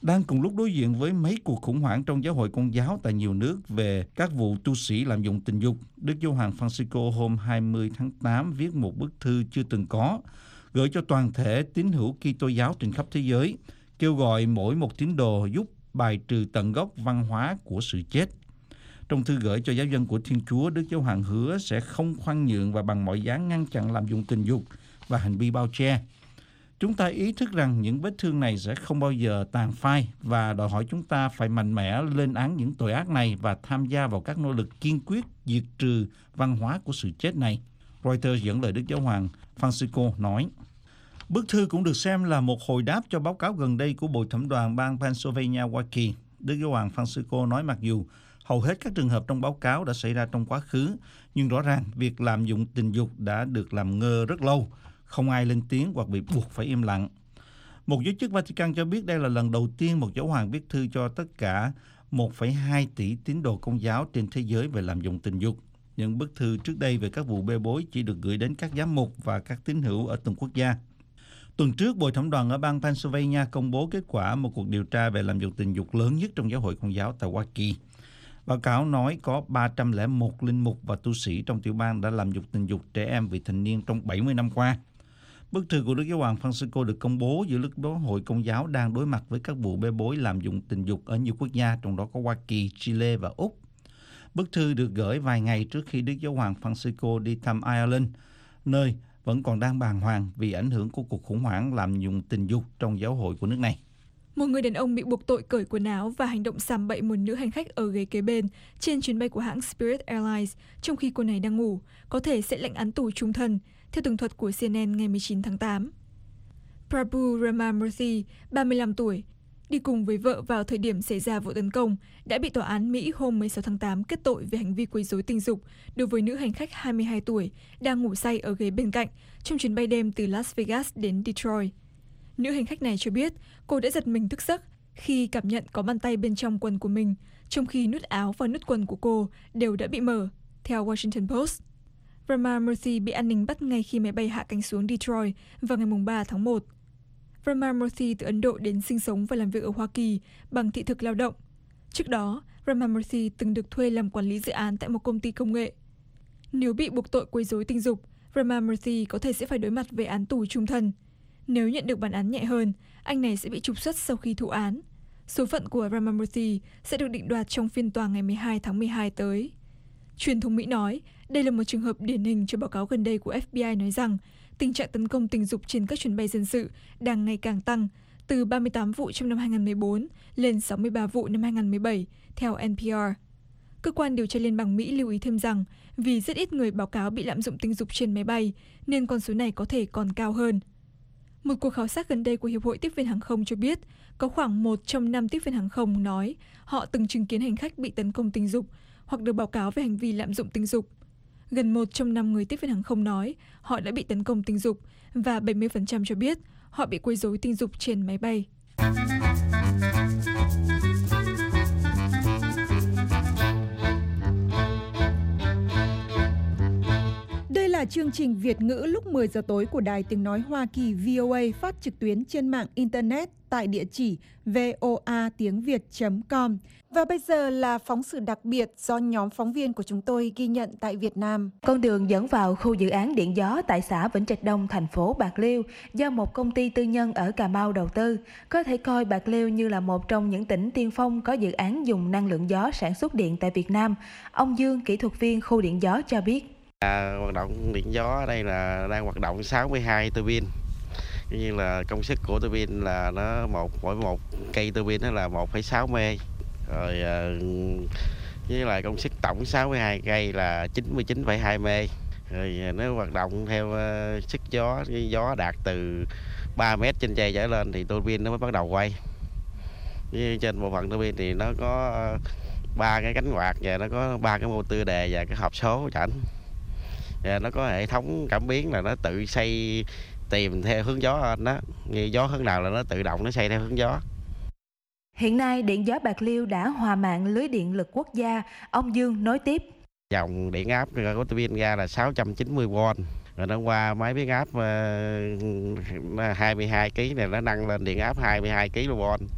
Speaker 4: đang cùng lúc đối diện với mấy cuộc khủng hoảng trong giáo hội Công giáo tại nhiều nước về các vụ tu sĩ lạm dụng tình dục. Đức Giáo hoàng Francisco hôm 20 tháng 8 viết một bức thư chưa từng có, gửi cho toàn thể tín hữu Kitô giáo trên khắp thế giới, kêu gọi mỗi một tín đồ giúp bài trừ tận gốc văn hóa của sự chết. Trong thư gửi cho giáo dân của Thiên Chúa, Đức Giáo hoàng hứa sẽ không khoan nhượng và bằng mọi giá ngăn chặn lạm dụng tình dục và hành vi bao che. Chúng ta ý thức rằng những vết thương này sẽ không bao giờ tàn phai và đòi hỏi chúng ta phải mạnh mẽ lên án những tội ác này và tham gia vào các nỗ lực kiên quyết diệt trừ văn hóa của sự chết này. Reuters dẫn lời Đức Giáo hoàng Francisco nói. Bức thư cũng được xem là một hồi đáp cho báo cáo gần đây của Bồi thẩm đoàn bang Pennsylvania, Hoa Kỳ. Đức Giáo hoàng Francisco nói mặc dù hầu hết các trường hợp trong báo cáo đã xảy ra trong quá khứ, nhưng rõ ràng việc lạm dụng tình dục đã được làm ngơ rất lâu, không ai lên tiếng hoặc bị buộc phải im lặng. Một giới chức Vatican cho biết đây là lần đầu tiên một giáo hoàng viết thư cho tất cả 1,2 tỷ tín đồ Công giáo trên thế giới về lạm dụng tình dục. Những bức thư trước đây về các vụ bê bối chỉ được gửi đến các giám mục và các tín hữu ở từng quốc gia. Tuần trước, Bồi thẩm đoàn ở bang Pennsylvania công bố kết quả một cuộc điều tra về lạm dụng tình dục lớn nhất trong giáo hội Công giáo tại Hoa Kỳ. Báo cáo nói có 301 linh mục và tu sĩ trong tiểu bang đã lạm dụng tình dục trẻ em vị thành niên trong 70 năm qua. Bức thư của Đức Giáo hoàng Francisco được công bố giữa lúc đó Hội Công giáo đang đối mặt với các vụ bê bối lạm dụng tình dục ở nhiều quốc gia, trong đó có Hoa Kỳ, Chile và Úc. Bức thư được gửi vài ngày trước khi Đức Giáo hoàng Francisco đi thăm Ireland, nơi vẫn còn đang bàng hoàng vì ảnh hưởng của cuộc khủng hoảng lạm dụng tình dục trong giáo hội của nước này.
Speaker 13: Một người đàn ông bị buộc tội cởi quần áo và hành động sàm bậy một nữ hành khách ở ghế kế bên trên chuyến bay của hãng Spirit Airlines trong khi cô này đang ngủ, có thể sẽ lãnh án tù chung thân, theo tường thuật của CNN ngày 19 tháng 8. Prabhu Ramamurthy, 35 tuổi, đi cùng với vợ vào thời điểm xảy ra vụ tấn công, đã bị tòa án Mỹ hôm 16 tháng 8 kết tội về hành vi quấy rối tình dục đối với nữ hành khách 22 tuổi đang ngủ say ở ghế bên cạnh trong chuyến bay đêm từ Las Vegas đến Detroit. Nữ hành khách này cho biết cô đã giật mình thức giấc khi cảm nhận có bàn tay bên trong quần của mình, trong khi nút áo và nút quần của cô đều đã bị mở, theo Washington Post. Ramamurthy bị an ninh bắt ngay khi máy bay hạ cánh xuống Detroit vào ngày 3 tháng 1. Ramamurthy từ Ấn Độ đến sinh sống và làm việc ở Hoa Kỳ bằng thị thực lao động. Trước đó, Ramamurthy từng được thuê làm quản lý dự án tại một công ty công nghệ. Nếu bị buộc tội quấy rối tình dục, Ramamurthy có thể sẽ phải đối mặt với án tù chung thân. Nếu nhận được bản án nhẹ hơn, anh này sẽ bị trục xuất sau khi thụ án. Số phận của Ramamurthy sẽ được định đoạt trong phiên tòa ngày 12 tháng 12 tới. Truyền thông Mỹ nói đây là một trường hợp điển hình cho báo cáo gần đây của FBI nói rằng tình trạng tấn công tình dục trên các chuyến bay dân sự đang ngày càng tăng, từ 38 vụ trong năm 2014 lên 63 vụ năm 2017, theo NPR. Cơ quan điều tra liên bang Mỹ lưu ý thêm rằng vì rất ít người báo cáo bị lạm dụng tình dục trên máy bay, nên con số này có thể còn cao hơn. Một cuộc khảo sát gần đây của Hiệp hội Tiếp viên hàng không cho biết có khoảng 1 trong 5 tiếp viên hàng không nói họ từng chứng kiến hành khách bị tấn công tình dục hoặc được báo cáo về hành vi lạm dụng tình dục. Gần 1 trong 5 người tiếp viên hàng không nói họ đã bị tấn công tình dục và 70% cho biết họ bị quấy rối tình dục trên máy bay.
Speaker 3: Đây là chương trình Việt ngữ lúc 10 giờ tối của Đài Tiếng Nói Hoa Kỳ VOA, phát trực tuyến trên mạng Internet tại địa chỉ voatiengviet.com. Và bây giờ là phóng sự đặc biệt do nhóm phóng viên của chúng tôi ghi nhận tại Việt Nam.
Speaker 14: Con đường dẫn vào khu dự án điện gió tại xã Vĩnh Trạch Đông, thành phố Bạc Liêu do một công ty tư nhân ở Cà Mau đầu tư. Có thể coi Bạc Liêu như là một trong những tỉnh tiên phong có dự án dùng năng lượng gió sản xuất điện tại Việt Nam. Ông Dương, kỹ thuật viên khu điện gió cho biết.
Speaker 15: Hoạt động điện gió ở đây là đang hoạt động 62 tua bin. Như là công suất của tua bin là nó mỗi một cây tua bin là 1,6 mê. Rồi với lại công suất tổng 62 cây là 99,2 mê. Rồi nếu hoạt động theo sức gió đạt từ 3 mét trên trời trở lên thì tua bin nó mới bắt đầu quay. Với trên bộ phận tua bin thì nó có 3 cái cánh quạt và nó có 3 cái motor đề và cái hộp số chỉnh. Và nó có hệ thống cảm biến là nó tự xoay tìm theo hướng gió anh đó, như gió hướng nào là nó tự động nó xoay theo hướng gió.
Speaker 14: Hiện nay điện gió Bạc Liêu đã hòa mạng lưới điện lực quốc gia. Ông Dương nói tiếp.
Speaker 15: Dòng điện áp của tua bin ra là 690V, rồi nó qua máy biến áp 22 kg này nó nâng lên điện áp 22 kV.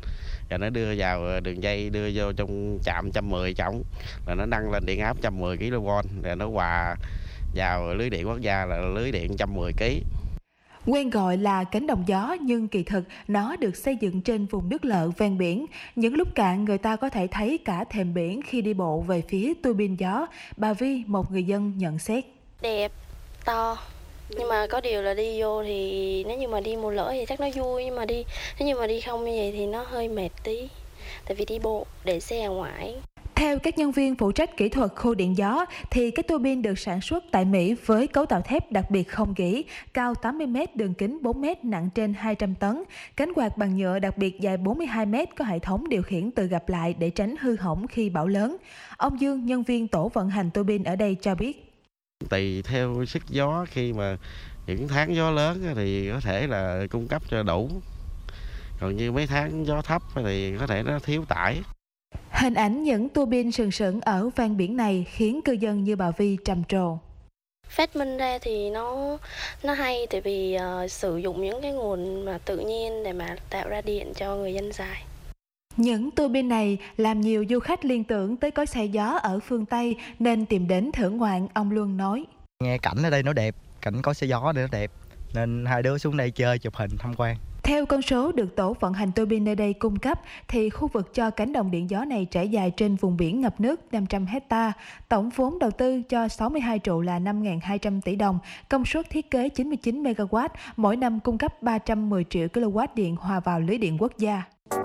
Speaker 15: và nó đưa vào đường dây, đưa vô trong trạm 110 trống, là nó nâng lên điện áp 110 kV, rồi nó hòa vào lưới điện quốc gia là lưới điện 110 kV.
Speaker 14: Quen gọi là cánh đồng gió nhưng kỳ thực nó được xây dựng trên vùng nước lợ ven biển. Những lúc cạn người ta có thể thấy cả thềm biển khi đi bộ về phía tua bin gió. Bà Vi, một người dân nhận xét.
Speaker 16: Đẹp, to. Nhưng mà có điều là đi vô thì nếu như mà đi mùa lỡ thì chắc nó vui, nhưng mà nếu như mà đi không như vậy thì nó hơi mệt tí. Tại vì đi bộ để xe ở ngoài.
Speaker 14: Theo các nhân viên phụ trách kỹ thuật khu điện gió, thì cái tua bin được sản xuất tại Mỹ với cấu tạo thép đặc biệt không gỉ, cao 80 m, đường kính 4 m, nặng trên 200 tấn. Cánh quạt bằng nhựa đặc biệt dài 42 m, có hệ thống điều khiển tự gặp lại để tránh hư hỏng khi bão lớn. Ông Dương, nhân viên tổ vận hành tua bin ở đây cho biết.
Speaker 15: Tùy theo sức gió, khi mà những tháng gió lớn thì có thể là cung cấp cho đủ. Còn như mấy tháng gió thấp thì có thể nó thiếu tải.
Speaker 14: Hình ảnh những tua bin sừng sững ở ven biển này khiến cư dân như bà Vi trầm trồ.
Speaker 16: Phát minh ra thì nó hay, tại vì sử dụng những cái nguồn mà tự nhiên để mà tạo ra điện cho người dân xài.
Speaker 14: Những tua bin này làm nhiều du khách liên tưởng tới cối xay gió ở phương Tây nên tìm đến thưởng ngoạn, ông Luân nói.
Speaker 17: Nghe cảnh ở đây nó đẹp, cảnh cối xay gió này nó đẹp, nên hai đứa xuống đây chơi, chụp hình, tham quan.
Speaker 14: Theo con số được tổ vận hành tua bin nơi đây cung cấp, thì khu vực cho cánh đồng điện gió này trải dài trên vùng biển ngập nước 500 hecta. Tổng vốn đầu tư cho 62 trụ là 5.200 tỷ đồng, công suất thiết kế 99 MW, mỗi năm cung cấp 310 triệu kW điện hòa vào lưới điện quốc gia.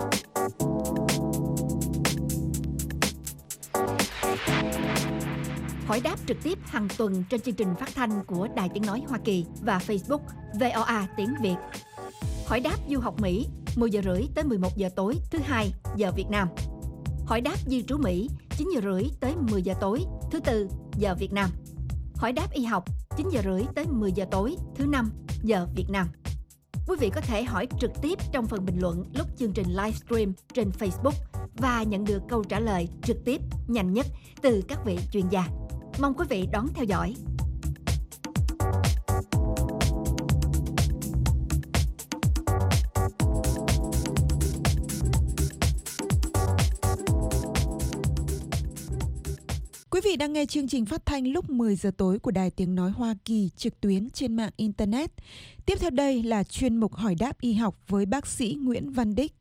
Speaker 18: Hỏi đáp trực tiếp hàng tuần trên chương trình phát thanh của Đài Tiếng Nói Hoa Kỳ và Facebook VOA Tiếng Việt. Hỏi đáp du học Mỹ 10 giờ rưỡi tới 11 giờ tối thứ Hai giờ Việt Nam. Hỏi đáp di trú Mỹ 9 giờ rưỡi tới 10 giờ tối thứ Tư giờ Việt Nam. Hỏi đáp y học 9 giờ rưỡi tới 10 giờ tối thứ Năm giờ Việt Nam. Quý vị có thể hỏi trực tiếp trong phần bình luận lúc chương trình livestream trên Facebook và nhận được câu trả lời trực tiếp nhanh nhất từ các vị chuyên gia. Mong quý vị đón theo dõi.
Speaker 3: Quý vị đang nghe chương trình phát thanh lúc 10 giờ tối của Đài Tiếng Nói Hoa Kỳ trực tuyến trên mạng Internet. Tiếp theo đây là chuyên mục hỏi đáp y học với bác sĩ Nguyễn Văn Đích.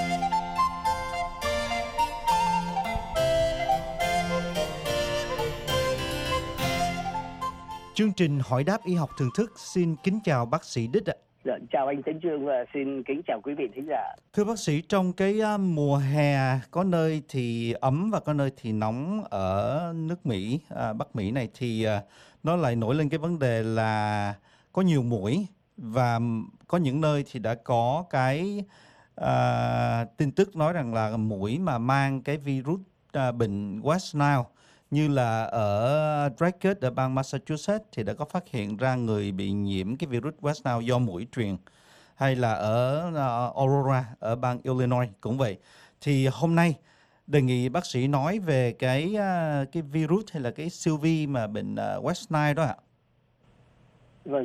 Speaker 4: Chương trình hỏi đáp y học thường thức xin kính chào bác sĩ Đích ạ.
Speaker 19: Dạ, chào anh Tấn Chương và xin kính chào quý vị thính giả.
Speaker 4: Thưa bác sĩ, trong cái mùa hè có nơi thì ấm và có nơi thì nóng ở nước Mỹ, Bắc Mỹ này thì nó lại nổi lên cái vấn đề là có nhiều muỗi và có những nơi thì đã có cái tin tức nói rằng là muỗi mà mang cái virus bệnh West Nile, như là ở Dracut ở bang Massachusetts thì đã có phát hiện ra người bị nhiễm cái virus West Nile do muỗi truyền, hay là ở Aurora ở bang Illinois cũng vậy. Thì hôm nay đề nghị bác sĩ nói về cái virus hay là cái siêu vi mà bệnh West Nile đó ạ.
Speaker 19: Vâng,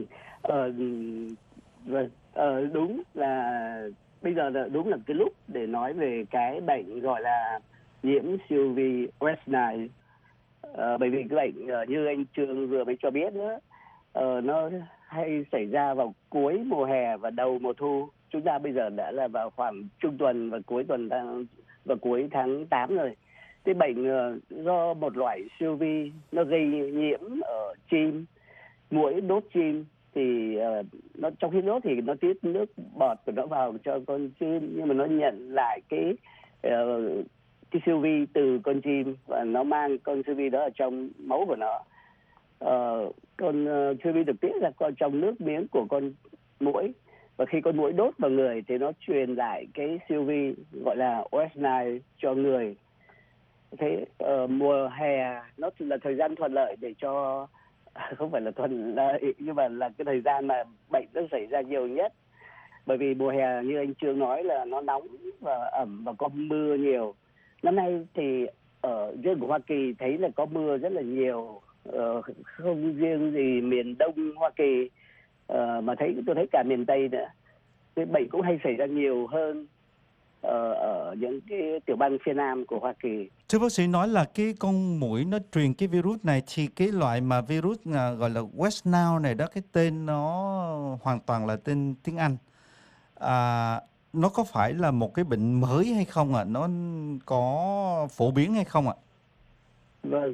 Speaker 19: đúng là bây giờ là đúng là cái lúc để nói về cái bệnh gọi là nhiễm siêu vi West Nile. Bởi vì cái bệnh như anh Trương vừa mới cho biết nữa, nó hay xảy ra vào cuối mùa hè và đầu mùa thu. Chúng ta bây giờ đã là vào khoảng trung tuần và cuối tháng 8 rồi. Cái bệnh do một loại siêu vi nó gây nhiễm ở chim, muỗi đốt chim thì nó trong khi đốt thì nó tiết nước bọt của nó vào cho con chim, nhưng mà nó nhận lại cái siêu vi từ con chim và nó mang con siêu vi đó ở trong máu của nó. Con siêu vi được tiết ra trong nước miếng của con muỗi, và khi con muỗi đốt vào người thì nó truyền lại cái siêu vi gọi là West Nile cho người. Thế mùa hè nó là thời gian thuận lợi để cho, không phải là thuận lợi nhưng mà là cái thời gian mà bệnh nó xảy ra nhiều nhất, bởi vì mùa hè như anh Trương nói là nó nóng và ẩm và có mưa nhiều. Năm nay thì ở riêng của Hoa Kỳ thấy là có mưa rất là nhiều, không riêng gì miền Đông Hoa Kỳ mà tôi thấy cả miền Tây nữa. Cái bệnh cũng hay xảy ra nhiều hơn ở những cái tiểu bang phía nam của Hoa Kỳ.
Speaker 4: Thưa bác sĩ, nói là cái con muỗi nó truyền cái virus này, thì cái loại mà virus gọi là West Nile này đó, cái tên nó hoàn toàn là tên tiếng Anh. Nó có phải là một cái bệnh mới hay không ạ? Nó có phổ biến hay không ạ?
Speaker 19: Vâng,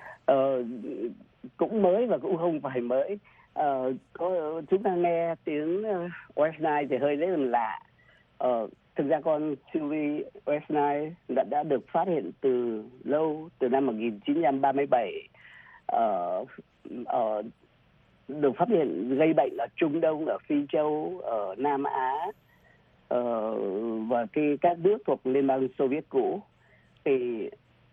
Speaker 19: cũng mới và cũng không phải mới. Chúng ta nghe tiếng West Nile thì hơi rất là lạ. Thực ra con siêu vi West Nile đã được phát hiện từ lâu, từ năm 1937. Được phát hiện gây bệnh ở Trung Đông, ở Phi Châu, ở Nam Á và các nước thuộc Liên bang Xô Viết cũ. Thì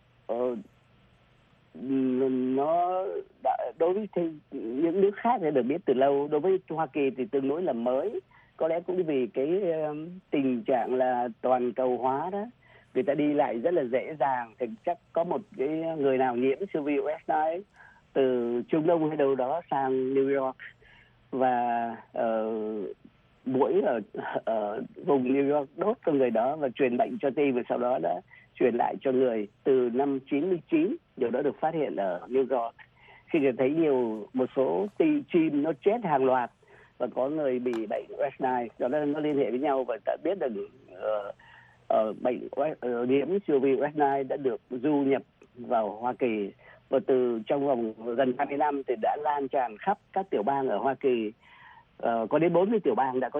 Speaker 19: nó đối với những nước khác thì được biết từ lâu, đối với Hoa Kỳ thì tương đối là mới. Có lẽ cũng vì cái tình trạng là toàn cầu hóa đó, người ta đi lại rất là dễ dàng, thì chắc có một cái người nào nhiễm siêu vi West Nile từ Trung Đông hay đâu đó sang New York, và muỗi ở vùng New York đốt con người đó và truyền bệnh cho tim, và sau đó đã truyền lại cho người. Từ năm 99 điều đó được phát hiện ở New York, khi người thấy một số chim nó chết hàng loạt và có người bị bệnh West Nile. Do đó nó liên hệ với nhau và ta biết được bệnh nhiễm siêu vi West Nile đã được du nhập vào Hoa Kỳ, và từ trong vòng gần 20 năm thì đã lan tràn khắp các tiểu bang ở Hoa Kỳ. Có đến 40 tiểu bang đã có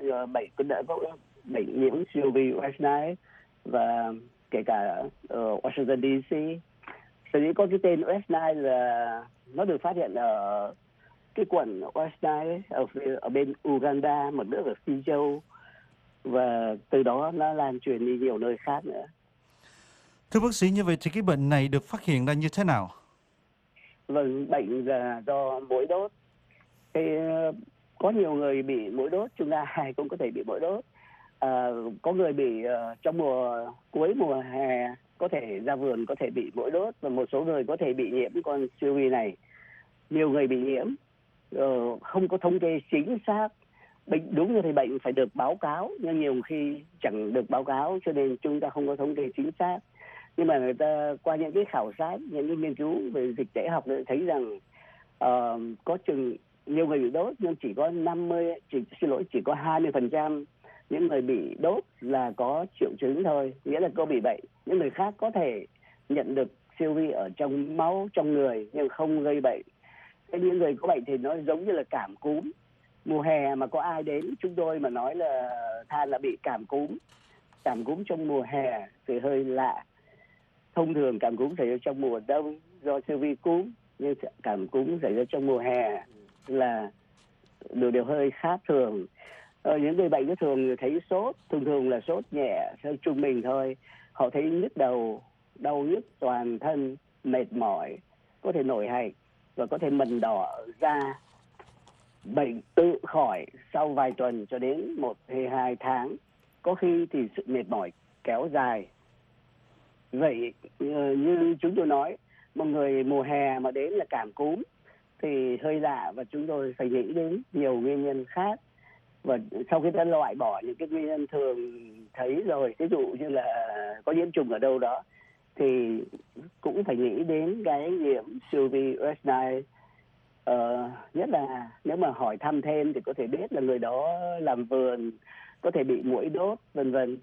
Speaker 19: bệnh nhiễm siêu vi West Nile, và kể cả Washington DC. Sở dĩ có cái tên West Nile là nó được phát hiện ở cái quận West Nile ở bên Uganda, một nước ở Phi Châu, và từ đó nó lan truyền đi nhiều nơi khác nữa.
Speaker 4: Thưa bác sĩ, như vậy thì cái bệnh này được phát hiện ra như thế nào?
Speaker 19: Vâng, bệnh là do muỗi đốt. Thì có nhiều người bị muỗi đốt, chúng ta ai cũng có thể bị muỗi đốt. Có người bị trong cuối mùa hè có thể ra vườn có thể bị muỗi đốt, và một số người có thể bị nhiễm con siêu vi này. Nhiều người bị nhiễm, không có thống kê chính xác. Đúng như thì bệnh phải được báo cáo, nhưng nhiều khi chẳng được báo cáo, cho nên chúng ta không có thống kê chính xác. Nhưng mà người ta qua những cái khảo sát, những cái nghiên cứu về dịch tễ học để thấy rằng có chừng nhiều người bị đốt, nhưng chỉ có 20% những người bị đốt là có triệu chứng thôi, nghĩa là có bị bệnh. Những người khác có thể nhận được siêu vi ở trong máu, trong người, nhưng không gây bệnh. Những người có bệnh thì nó giống như là cảm cúm. Mùa hè mà có ai đến chúng tôi mà nói là than là bị cảm cúm trong mùa hè thì hơi lạ. Thông thường cảm cúm xảy ra trong mùa đông do siêu vi cúm, nhưng cảm cúm xảy ra trong mùa hè là điều hơi khác thường. Những người bệnh thường thấy sốt, thường là sốt nhẹ, trung bình thôi. Họ thấy nhức đầu, đau nhức toàn thân, mệt mỏi, có thể nổi hạch và có thể mẩn đỏ da. Bệnh tự khỏi sau vài tuần cho đến 1 hay 2 tháng. Có khi thì sự mệt mỏi kéo dài. Vậy như chúng tôi nói, một người mùa hè mà đến là cảm cúm thì hơi lạ, và chúng tôi phải nghĩ đến nhiều nguyên nhân khác. Và sau khi ta loại bỏ những cái nguyên nhân thường thấy rồi, ví dụ như là có nhiễm trùng ở đâu đó, thì cũng phải nghĩ đến cái nhiễm siêu vi West Nile. Nhất là nếu mà hỏi thăm thêm thì có thể biết là người đó làm vườn, có thể bị muỗi đốt, vân vân.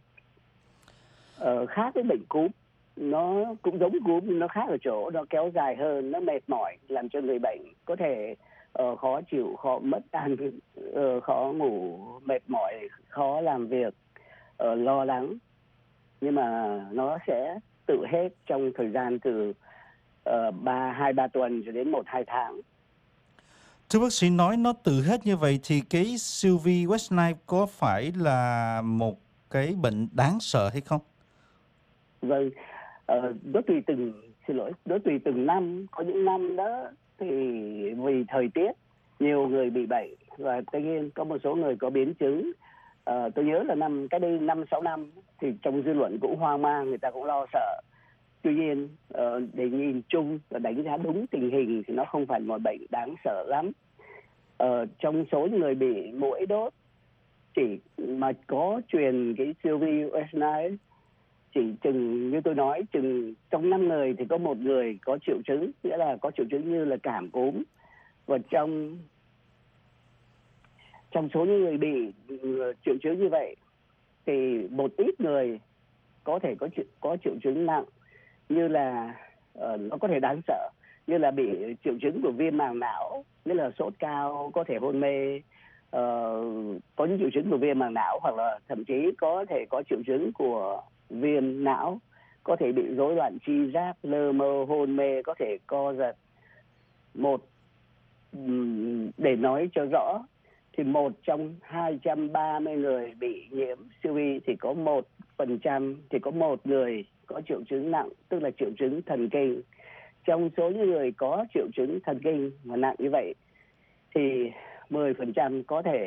Speaker 19: Khác với bệnh cúm, nó cũng giống cúm nhưng nó khác ở chỗ nó kéo dài hơn, nó mệt mỏi, làm cho người bệnh có thể khó chịu, khó mất ăn, khó ngủ, mệt mỏi, khó làm việc, lo lắng. Nhưng mà nó sẽ tự hết trong thời gian từ 2-3 tuần cho đến 1-2 tháng.
Speaker 4: Thưa bác sĩ, nói nó tự hết như vậy thì cái siêu vi West Nile có phải là một cái bệnh đáng sợ hay không?
Speaker 19: Vâng, nó tùy từng năm. Có những năm đó thì vì thời tiết nhiều người bị bệnh, và tất nhiên có một số người có biến chứng. Tôi nhớ là cách đây 5-6 năm thì trong dư luận cũng hoang mang, người ta cũng lo sợ. Tuy nhiên để nhìn chung và đánh giá đúng tình hình thì nó không phải một bệnh đáng sợ lắm. Trong số những người bị muỗi đốt chỉ mà có truyền cái siêu vi West Nile chỉ chừng như tôi nói, chừng trong 5 người thì có 1 người có triệu chứng, nghĩa là có triệu chứng như là cảm cúm. Và trong số những người bị triệu chứng như vậy thì một ít người có thể có triệu chứng nặng, như là nó có thể đáng sợ, như là bị triệu chứng của viêm màng não, nghĩa là sốt cao, có thể hôn mê, có những triệu chứng của viêm màng não, hoặc là thậm chí có thể có triệu chứng của viêm não, có thể bị rối loạn tri giác, lơ mơ, hôn mê, có thể co giật. Để nói cho rõ thì 1 trong 230 người bị nhiễm siêu vi thì có 1%, thì có 1 người có triệu chứng nặng, tức là triệu chứng thần kinh. Trong số những người có triệu chứng thần kinh mà nặng như vậy thì 10%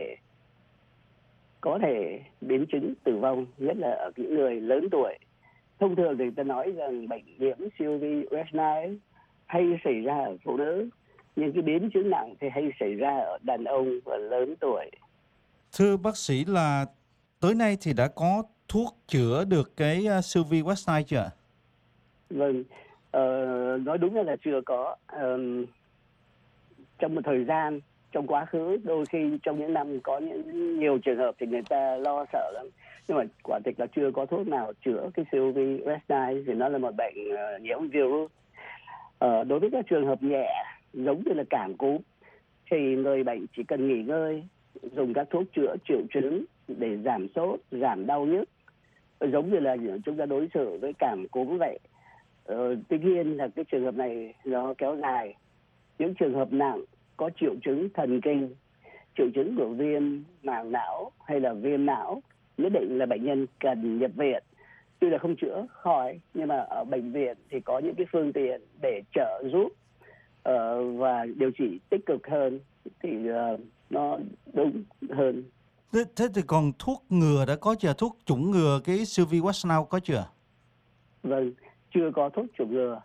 Speaker 19: có thể biến chứng tử vong, nhất là ở những người lớn tuổi. Thông thường thì ta nói rằng bệnh nhiễm siêu vi West Nile hay xảy ra ở phụ nữ, nhưng cái biến chứng nặng thì hay xảy ra ở đàn ông và lớn tuổi.
Speaker 4: Thưa bác sĩ, là tới nay thì đã có thuốc chữa được cái siêu vi West Nile chưa ạ?
Speaker 19: Vâng, nói đúng là chưa có. Trong một thời gian, trong quá khứ, đôi khi trong những năm có nhiều trường hợp thì người ta lo sợ lắm. Nhưng mà quả thực là chưa có thuốc nào chữa cái siêu vi West Nile, thì nó là một bệnh nhiễm virus. Đối với các trường hợp nhẹ giống như là cảm cúm thì người bệnh chỉ cần nghỉ ngơi, dùng các thuốc chữa triệu chứng để giảm sốt, giảm đau nhức, giống như là chúng ta đối xử với cảm cúm vậy. Tuy nhiên là cái trường hợp này nó kéo dài. Những trường hợp nặng có triệu chứng thần kinh, triệu chứng của viêm màng não hay là viêm não, nhất định là bệnh nhân cần nhập viện. Tuy là không chữa khỏi, nhưng mà ở bệnh viện thì có những cái phương tiện để trợ giúp và điều trị tích cực hơn thì nó đúng hơn.
Speaker 4: Thế thì còn thuốc ngừa đã có chưa? Thuốc chủng ngừa cái siêu vi West Nile có chưa?
Speaker 19: Vâng, chưa có thuốc chủng ngừa.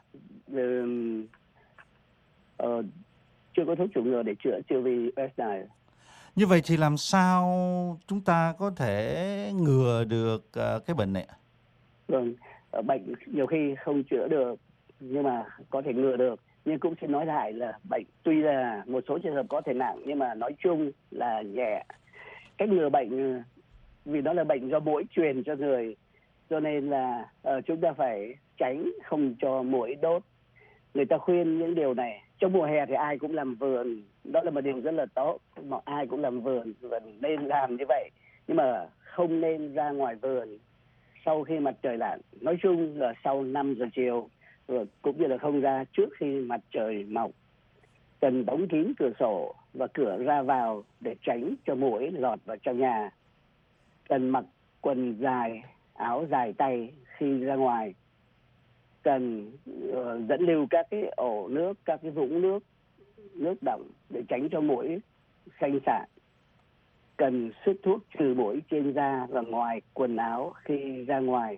Speaker 19: Chưa có thuốc chủng ngừa để chữa siêu vi West Nile.
Speaker 4: Như vậy thì làm sao chúng ta có thể ngừa được cái bệnh này?
Speaker 19: Vâng, bệnh nhiều khi không chữa được nhưng mà có thể ngừa được. Nhưng cũng xin nói lại là bệnh tuy là một số trường hợp có thể nặng nhưng mà nói chung là nhẹ. Cách ngừa bệnh vì đó là bệnh do muỗi truyền cho người, cho nên là chúng ta phải tránh không cho muỗi đốt. Người ta khuyên những điều này. Trong mùa hè thì ai cũng làm vườn, đó là một điều rất là tốt, mà ai cũng làm vườn và nên làm như vậy. Nhưng mà không nên ra ngoài vườn sau khi mặt trời lặn, nói chung là sau 5 giờ chiều, cũng như là không ra trước khi mặt trời mọc. Cần đóng kín cửa sổ và cửa ra vào để tránh cho muỗi lọt vào trong nhà. Cần mặc quần dài, áo dài tay khi ra ngoài. Cần dẫn lưu các cái ổ nước, các cái vũng nước đọng để tránh cho muỗi sanh sản. Cần xịt thuốc trừ muỗi trên da và ngoài quần áo khi ra ngoài.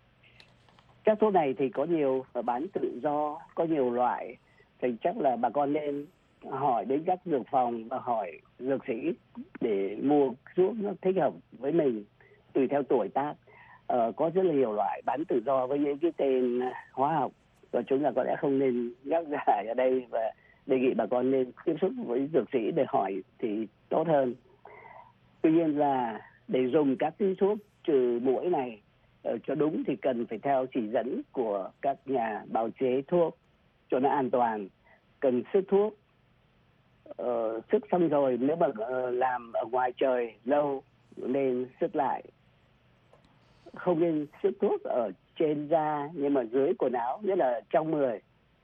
Speaker 19: Các thuốc này thì có nhiều và bán tự do, có nhiều loại. Thì chắc là bà con nên hỏi đến các dược phòng và hỏi dược sĩ để mua thuốc nó thích hợp với mình tùy theo tuổi tác. Có rất là nhiều loại bán tự do với những cái tên hóa học, và chúng ta có lẽ không nên nhắc giải ở đây, và đề nghị bà con nên tiếp xúc với dược sĩ để hỏi thì tốt hơn. Tuy nhiên là để dùng các cái thuốc trừ muỗi này cho đúng thì cần phải theo chỉ dẫn của các nhà bào chế thuốc cho nó an toàn. Cần xịt thuốc, xịt xong rồi nếu mà làm ở ngoài trời lâu nên xịt lại. Không nên xịt thuốc ở trên da nhưng mà dưới quần áo, nhất là trong người.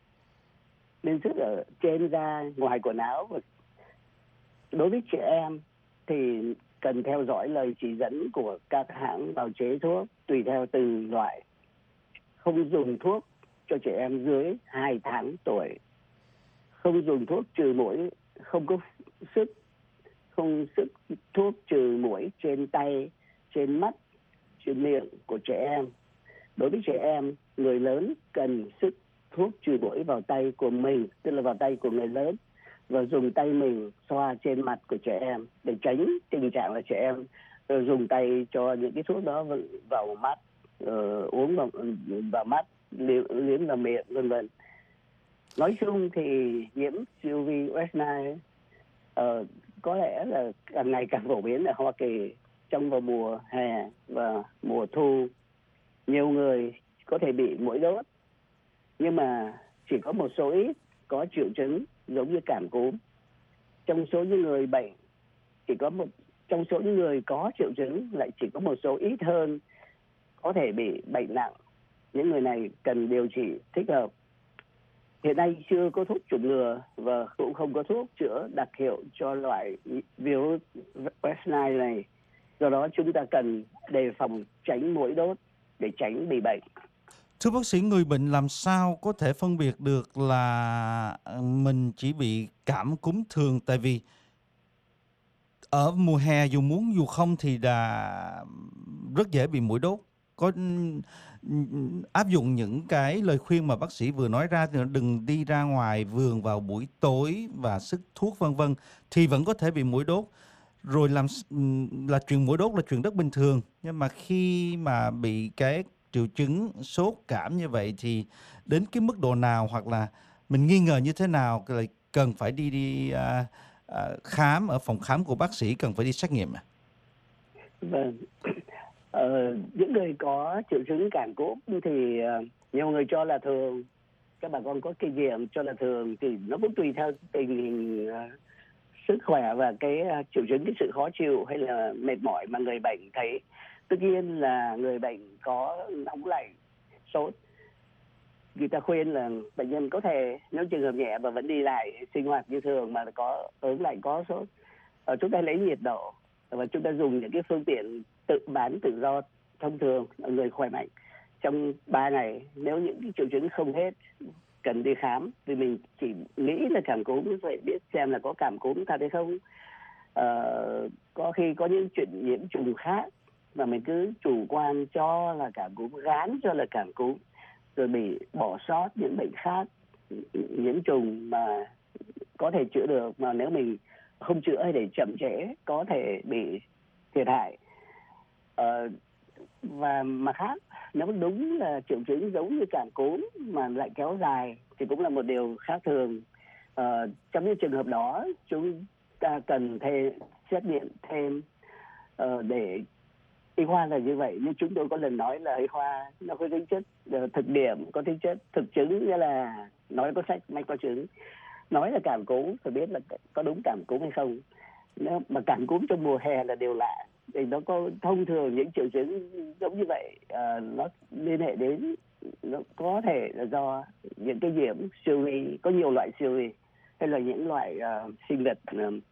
Speaker 19: Nên xịt ở trên da, ngoài quần áo. Đối với trẻ em thì cần theo dõi lời chỉ dẫn của các hãng bào chế thuốc tùy theo từng loại. Không dùng thuốc cho trẻ em dưới 2 tháng tuổi. Không dùng thuốc trừ muỗi, không xịt thuốc trừ muỗi trên tay, trên mắt, trên miệng của trẻ em. Đối với trẻ em, người lớn cần xịt thuốc trừ muỗi vào tay của mình, tức là vào tay của người lớn, và dùng tay mình xoa trên mặt của trẻ em để tránh tình trạng là trẻ em dùng tay cho những cái thuốc đó vào mắt uống vào mắt, liếm vào miệng, vân vân. Nói chung thì nhiễm siêu vi West Nile có lẽ là càng ngày càng phổ biến ở Hoa Kỳ trong vào mùa hè và mùa thu. Nhiều người có thể bị muỗi đốt, nhưng mà chỉ có một số ít có triệu chứng giống như cảm cúm. Trong số những người bệnh trong số những người có triệu chứng lại chỉ có một số ít hơn có thể bị bệnh nặng. Những người này cần điều trị thích hợp. Hiện nay chưa có thuốc chủng ngừa và cũng không có thuốc chữa đặc hiệu cho loại virus West Nile này. Do đó chúng ta cần đề phòng tránh muỗi đốt để tránh bị bệnh.
Speaker 4: Thưa bác sĩ, người bệnh làm sao có thể phân biệt được là mình chỉ bị cảm cúm thường? Tại vì ở mùa hè dù muốn dù không thì là rất dễ bị muỗi đốt. Có áp dụng những cái lời khuyên mà bác sĩ vừa nói ra, đừng đi ra ngoài vườn vào buổi tối và sức thuốc vân vân, thì vẫn có thể bị muỗi đốt. Rồi là chuyện muỗi đốt là chuyện rất bình thường, nhưng mà khi mà bị cái triệu chứng sốt cảm như vậy thì đến cái mức độ nào hoặc là mình nghi ngờ như thế nào lại cần phải đi khám ở phòng khám của bác sĩ, cần phải đi xét nghiệm?
Speaker 19: Vâng. Những người có triệu chứng cảm cúm thì nhiều người cho là thường, các bà con có kinh nghiệm cho là thường, thì nó cũng tùy theo tình hình sức khỏe và cái triệu chứng, cái sự khó chịu hay là mệt mỏi mà người bệnh thấy. Tất nhiên là người bệnh có nóng lạnh, sốt, người ta khuyên là bệnh nhân có thể, nếu trường hợp nhẹ và vẫn đi lại sinh hoạt như thường mà có ớn lạnh, có sốt, chúng ta lấy nhiệt độ và chúng ta dùng những cái phương tiện tự bán tự do thông thường ở người khỏe mạnh trong 3 ngày. Nếu những cái triệu chứng không hết, cần đi khám, vì mình chỉ nghĩ là cảm cúm, vậy biết xem là có cảm cúm thật hay không. Có khi có những chuyện nhiễm trùng khác mà mình cứ chủ quan cho là cảm cúm, gán cho là cảm cúm, rồi bị bỏ sót những bệnh khác nhiễm trùng mà có thể chữa được, mà nếu mình không chữa hay để chậm trễ có thể bị thiệt hại. Và mặt khác, nếu đúng là triệu chứng giống như cảm cúm mà lại kéo dài thì cũng là một điều khác thường. Trong những trường hợp đó chúng ta cần xét nghiệm thêm để y khoa là như vậy. Nhưng chúng tôi có lần nói là y khoa nó có tính chất thực điểm, có tính chất thực chứng, nghĩa là nói có sách mách có chứng. Nói là cảm cúm phải biết là có đúng cảm cúm hay không. Nếu mà cảm cúm trong mùa hè là điều lạ, thì nó có thông thường những triệu chứng giống như vậy, nó liên hệ đến, nó có thể là do những cái nhiễm siêu vi, có nhiều loại siêu vi, hay là những loại sinh vật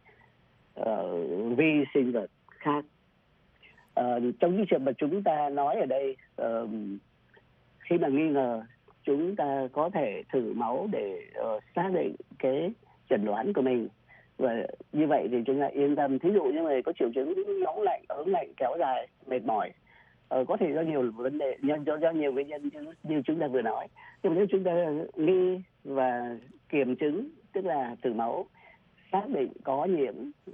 Speaker 19: vi sinh vật khác. Trong những trường mà chúng ta nói ở đây, khi mà nghi ngờ, chúng ta có thể thử máu để xác định cái chẩn đoán của mình, và như vậy thì chúng ta yên tâm. Thí dụ như người có triệu chứng nóng lạnh, ớn lạnh kéo dài, mệt mỏi, có thể do nhiều vấn đề, do nhiều nguyên nhân như chúng ta vừa nói. Nhưng mà nếu chúng ta nghi và kiểm chứng, tức là thử máu xác định có nhiễm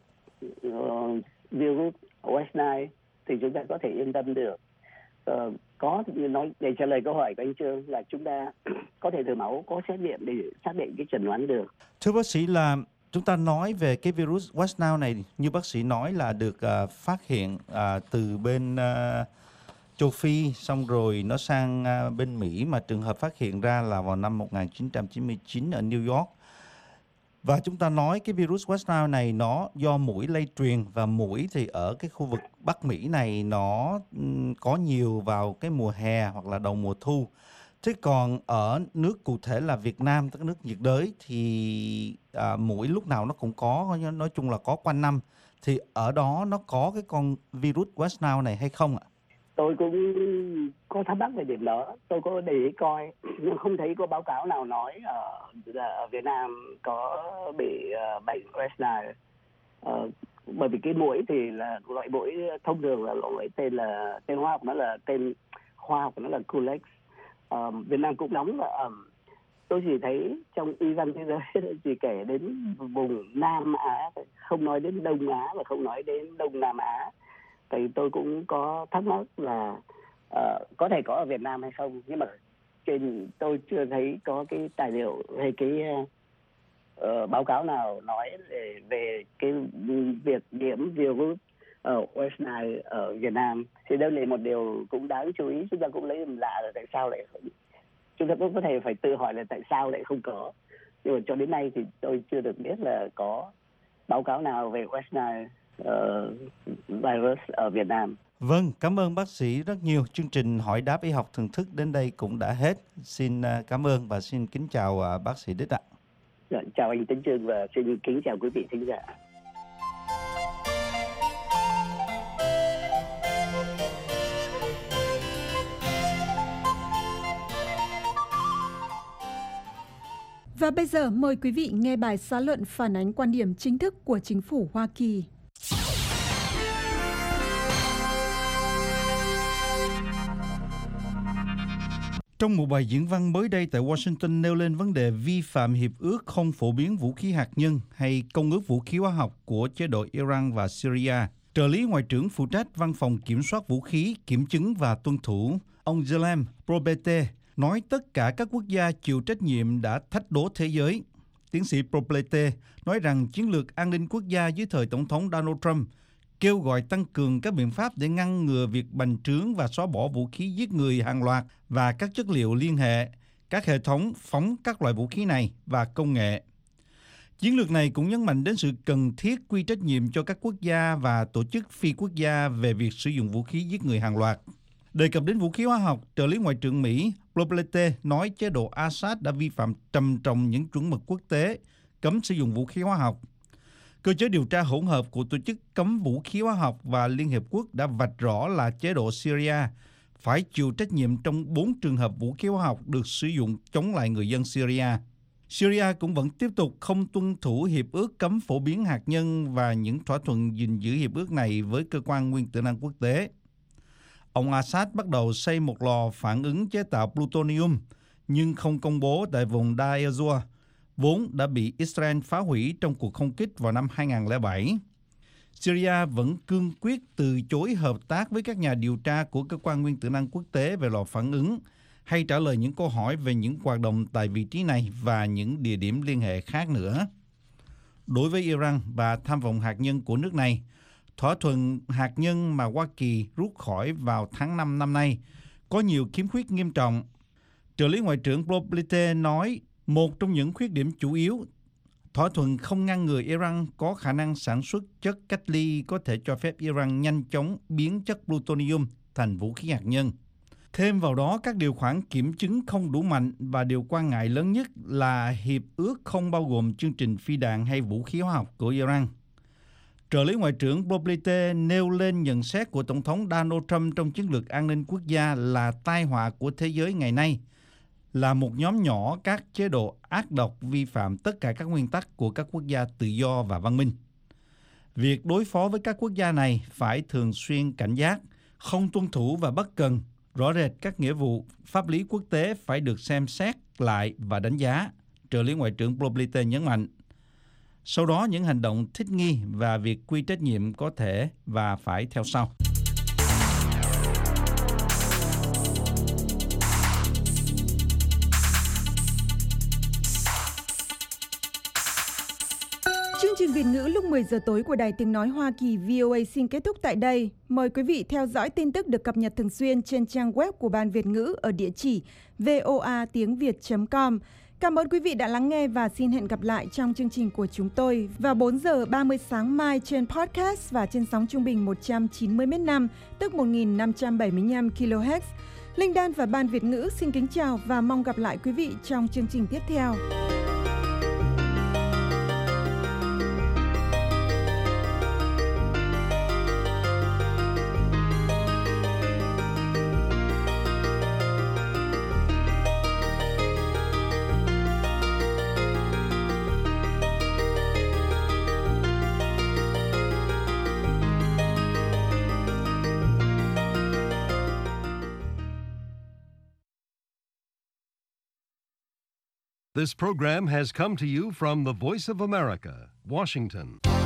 Speaker 19: virus West Nile, thì chúng ta có thể yên tâm được. Có nói để trả lời câu hỏi của anh Trương là chúng ta có thể thử máu, có xét nghiệm để xác định cái chẩn đoán được.
Speaker 4: Thưa bác sĩ, là chúng ta nói về cái virus West Nile này, như bác sĩ nói là được phát hiện từ bên châu Phi, xong rồi nó sang bên Mỹ, mà trường hợp phát hiện ra là vào năm 1999 ở New York. Và chúng ta nói cái virus West Nile này nó do muỗi lây truyền, và muỗi thì ở cái khu vực Bắc Mỹ này nó có nhiều vào cái mùa hè hoặc là đầu mùa thu. Thế còn ở nước cụ thể là Việt Nam, tức nước nhiệt đới, thì muỗi lúc nào nó cũng có, nói chung là có quanh năm. Thì ở đó nó có cái con virus West Nile này hay không ạ?
Speaker 19: Tôi cũng có thắc mắc về điểm đó, tôi có để ý coi, nhưng không thấy có báo cáo nào nói ở Việt Nam có bị bệnh West Nile. Bởi vì cái muỗi thì là loại muỗi thông thường là loại tên khoa học nó là Culex. Việt Nam cũng nóng và ẩm. Tôi chỉ thấy trong y văn thế giới chỉ kể đến vùng Nam Á, không nói đến Đông Á và không nói đến Đông Nam Á. Thì tôi cũng có thắc mắc là có thể có ở Việt Nam hay không, nhưng mà tôi chưa thấy có cái tài liệu hay cái báo cáo nào nói về cái việc nhiễm virus ở West Nile ở Việt Nam. Thì đây là một điều cũng đáng chú ý, chúng ta cũng lấy làm lạ là tại sao lại không. Chúng ta cũng có thể phải tự hỏi là tại sao lại không có. Nhưng mà cho đến nay thì tôi chưa được biết là có báo cáo nào về West Nile virus ở Việt Nam.
Speaker 4: Vâng, cảm ơn bác sĩ rất nhiều. Chương trình Hỏi đáp y học thường thức đến đây cũng đã hết. Xin cảm ơn và xin kính chào bác sĩ Đích ạ.
Speaker 19: Chào anh Tấn Chương và xin kính chào quý vị thính giả.
Speaker 3: Và bây giờ mời quý vị nghe bài xã luận phản ánh quan điểm chính thức của chính phủ Hoa Kỳ.
Speaker 4: Trong một bài diễn văn mới đây tại Washington nêu lên vấn đề vi phạm hiệp ước không phổ biến vũ khí hạt nhân hay công ước vũ khí hóa học của chế độ Iran và Syria, trợ lý ngoại trưởng phụ trách Văn phòng Kiểm soát Vũ khí, Kiểm chứng và Tuân thủ, ông Jerome Poplete, nói tất cả các quốc gia chịu trách nhiệm đã thách đố thế giới. Tiến sĩ Poplete nói rằng chiến lược an ninh quốc gia dưới thời Tổng thống Donald Trump kêu gọi tăng cường các biện pháp để ngăn ngừa việc bành trướng và xóa bỏ vũ khí giết người hàng loạt và các chất liệu liên hệ, các hệ thống phóng các loại vũ khí này và công nghệ. Chiến lược này cũng nhấn mạnh đến sự cần thiết quy trách nhiệm cho các quốc gia và tổ chức phi quốc gia về việc sử dụng vũ khí giết người hàng loạt. Đề cập đến vũ khí hóa học, trợ lý ngoại trưởng Mỹ Poplete nói chế độ Assad đã vi phạm trầm trọng những chuẩn mực quốc tế cấm sử dụng vũ khí hóa học. Cơ chế điều tra hỗn hợp của Tổ chức Cấm Vũ khí Hóa học và Liên Hiệp Quốc đã vạch rõ là chế độ Syria phải chịu trách nhiệm trong 4 trường hợp vũ khí hóa học được sử dụng chống lại người dân Syria. Syria cũng vẫn tiếp tục không tuân thủ hiệp ước cấm phổ biến hạt nhân và những thỏa thuận gìn giữ hiệp ước này với cơ quan nguyên tử năng quốc tế. Ông Assad bắt đầu xây một lò phản ứng chế tạo plutonium nhưng không công bố tại vùng Deir ez-Zor, vốn đã bị Israel phá hủy trong cuộc không kích vào năm 2007. Syria vẫn cương quyết từ chối hợp tác với các nhà điều tra của cơ quan nguyên tử năng quốc tế về lò phản ứng hay trả lời những câu hỏi về những hoạt động tại vị trí này và những địa điểm liên hệ khác nữa. Đối với Iran và tham vọng hạt nhân của nước này, thỏa thuận hạt nhân mà Hoa Kỳ rút khỏi vào tháng 5 năm nay có nhiều khiếm khuyết nghiêm trọng. Trợ lý ngoại trưởng Poplete nói một trong những khuyết điểm chủ yếu, thỏa thuận không ngăn ngừa Iran có khả năng sản xuất chất cách ly có thể cho phép Iran nhanh chóng biến chất plutonium thành vũ khí hạt nhân. Thêm vào đó, các điều khoản kiểm chứng không đủ mạnh và điều quan ngại lớn nhất là hiệp ước không bao gồm chương trình phi đạn hay vũ khí hóa học của Iran. Trợ lý ngoại trưởng Poplete nêu lên nhận xét của Tổng thống Donald Trump trong chiến lược an ninh quốc gia là tai họa của thế giới ngày nay, là một nhóm nhỏ các chế độ ác độc vi phạm tất cả các nguyên tắc của các quốc gia tự do và văn minh. Việc đối phó với các quốc gia này phải thường xuyên cảnh giác, không tuân thủ và bất cần, rõ rệt các nghĩa vụ pháp lý quốc tế phải được xem xét lại và đánh giá, trợ lý ngoại trưởng Poplete nhấn mạnh. Sau đó những hành động thích nghi và việc quy trách nhiệm có thể và phải theo sau.
Speaker 3: Chương trình Việt ngữ lúc 10 giờ tối của Đài Tiếng Nói Hoa Kỳ VOA xin kết thúc tại đây. Mời quý vị theo dõi tin tức được cập nhật thường xuyên trên trang web của Ban Việt ngữ ở địa chỉ voatiengviet.com. Cảm ơn quý vị đã lắng nghe và xin hẹn gặp lại trong chương trình của chúng tôi vào 4 giờ 30 sáng mai trên podcast và trên sóng trung bình 190 m/5, tức 1575 kHz. Linh Đan và Ban Việt ngữ xin kính chào và mong gặp lại quý vị trong chương trình tiếp theo.
Speaker 1: This program has come to you from the Voice of America, Washington.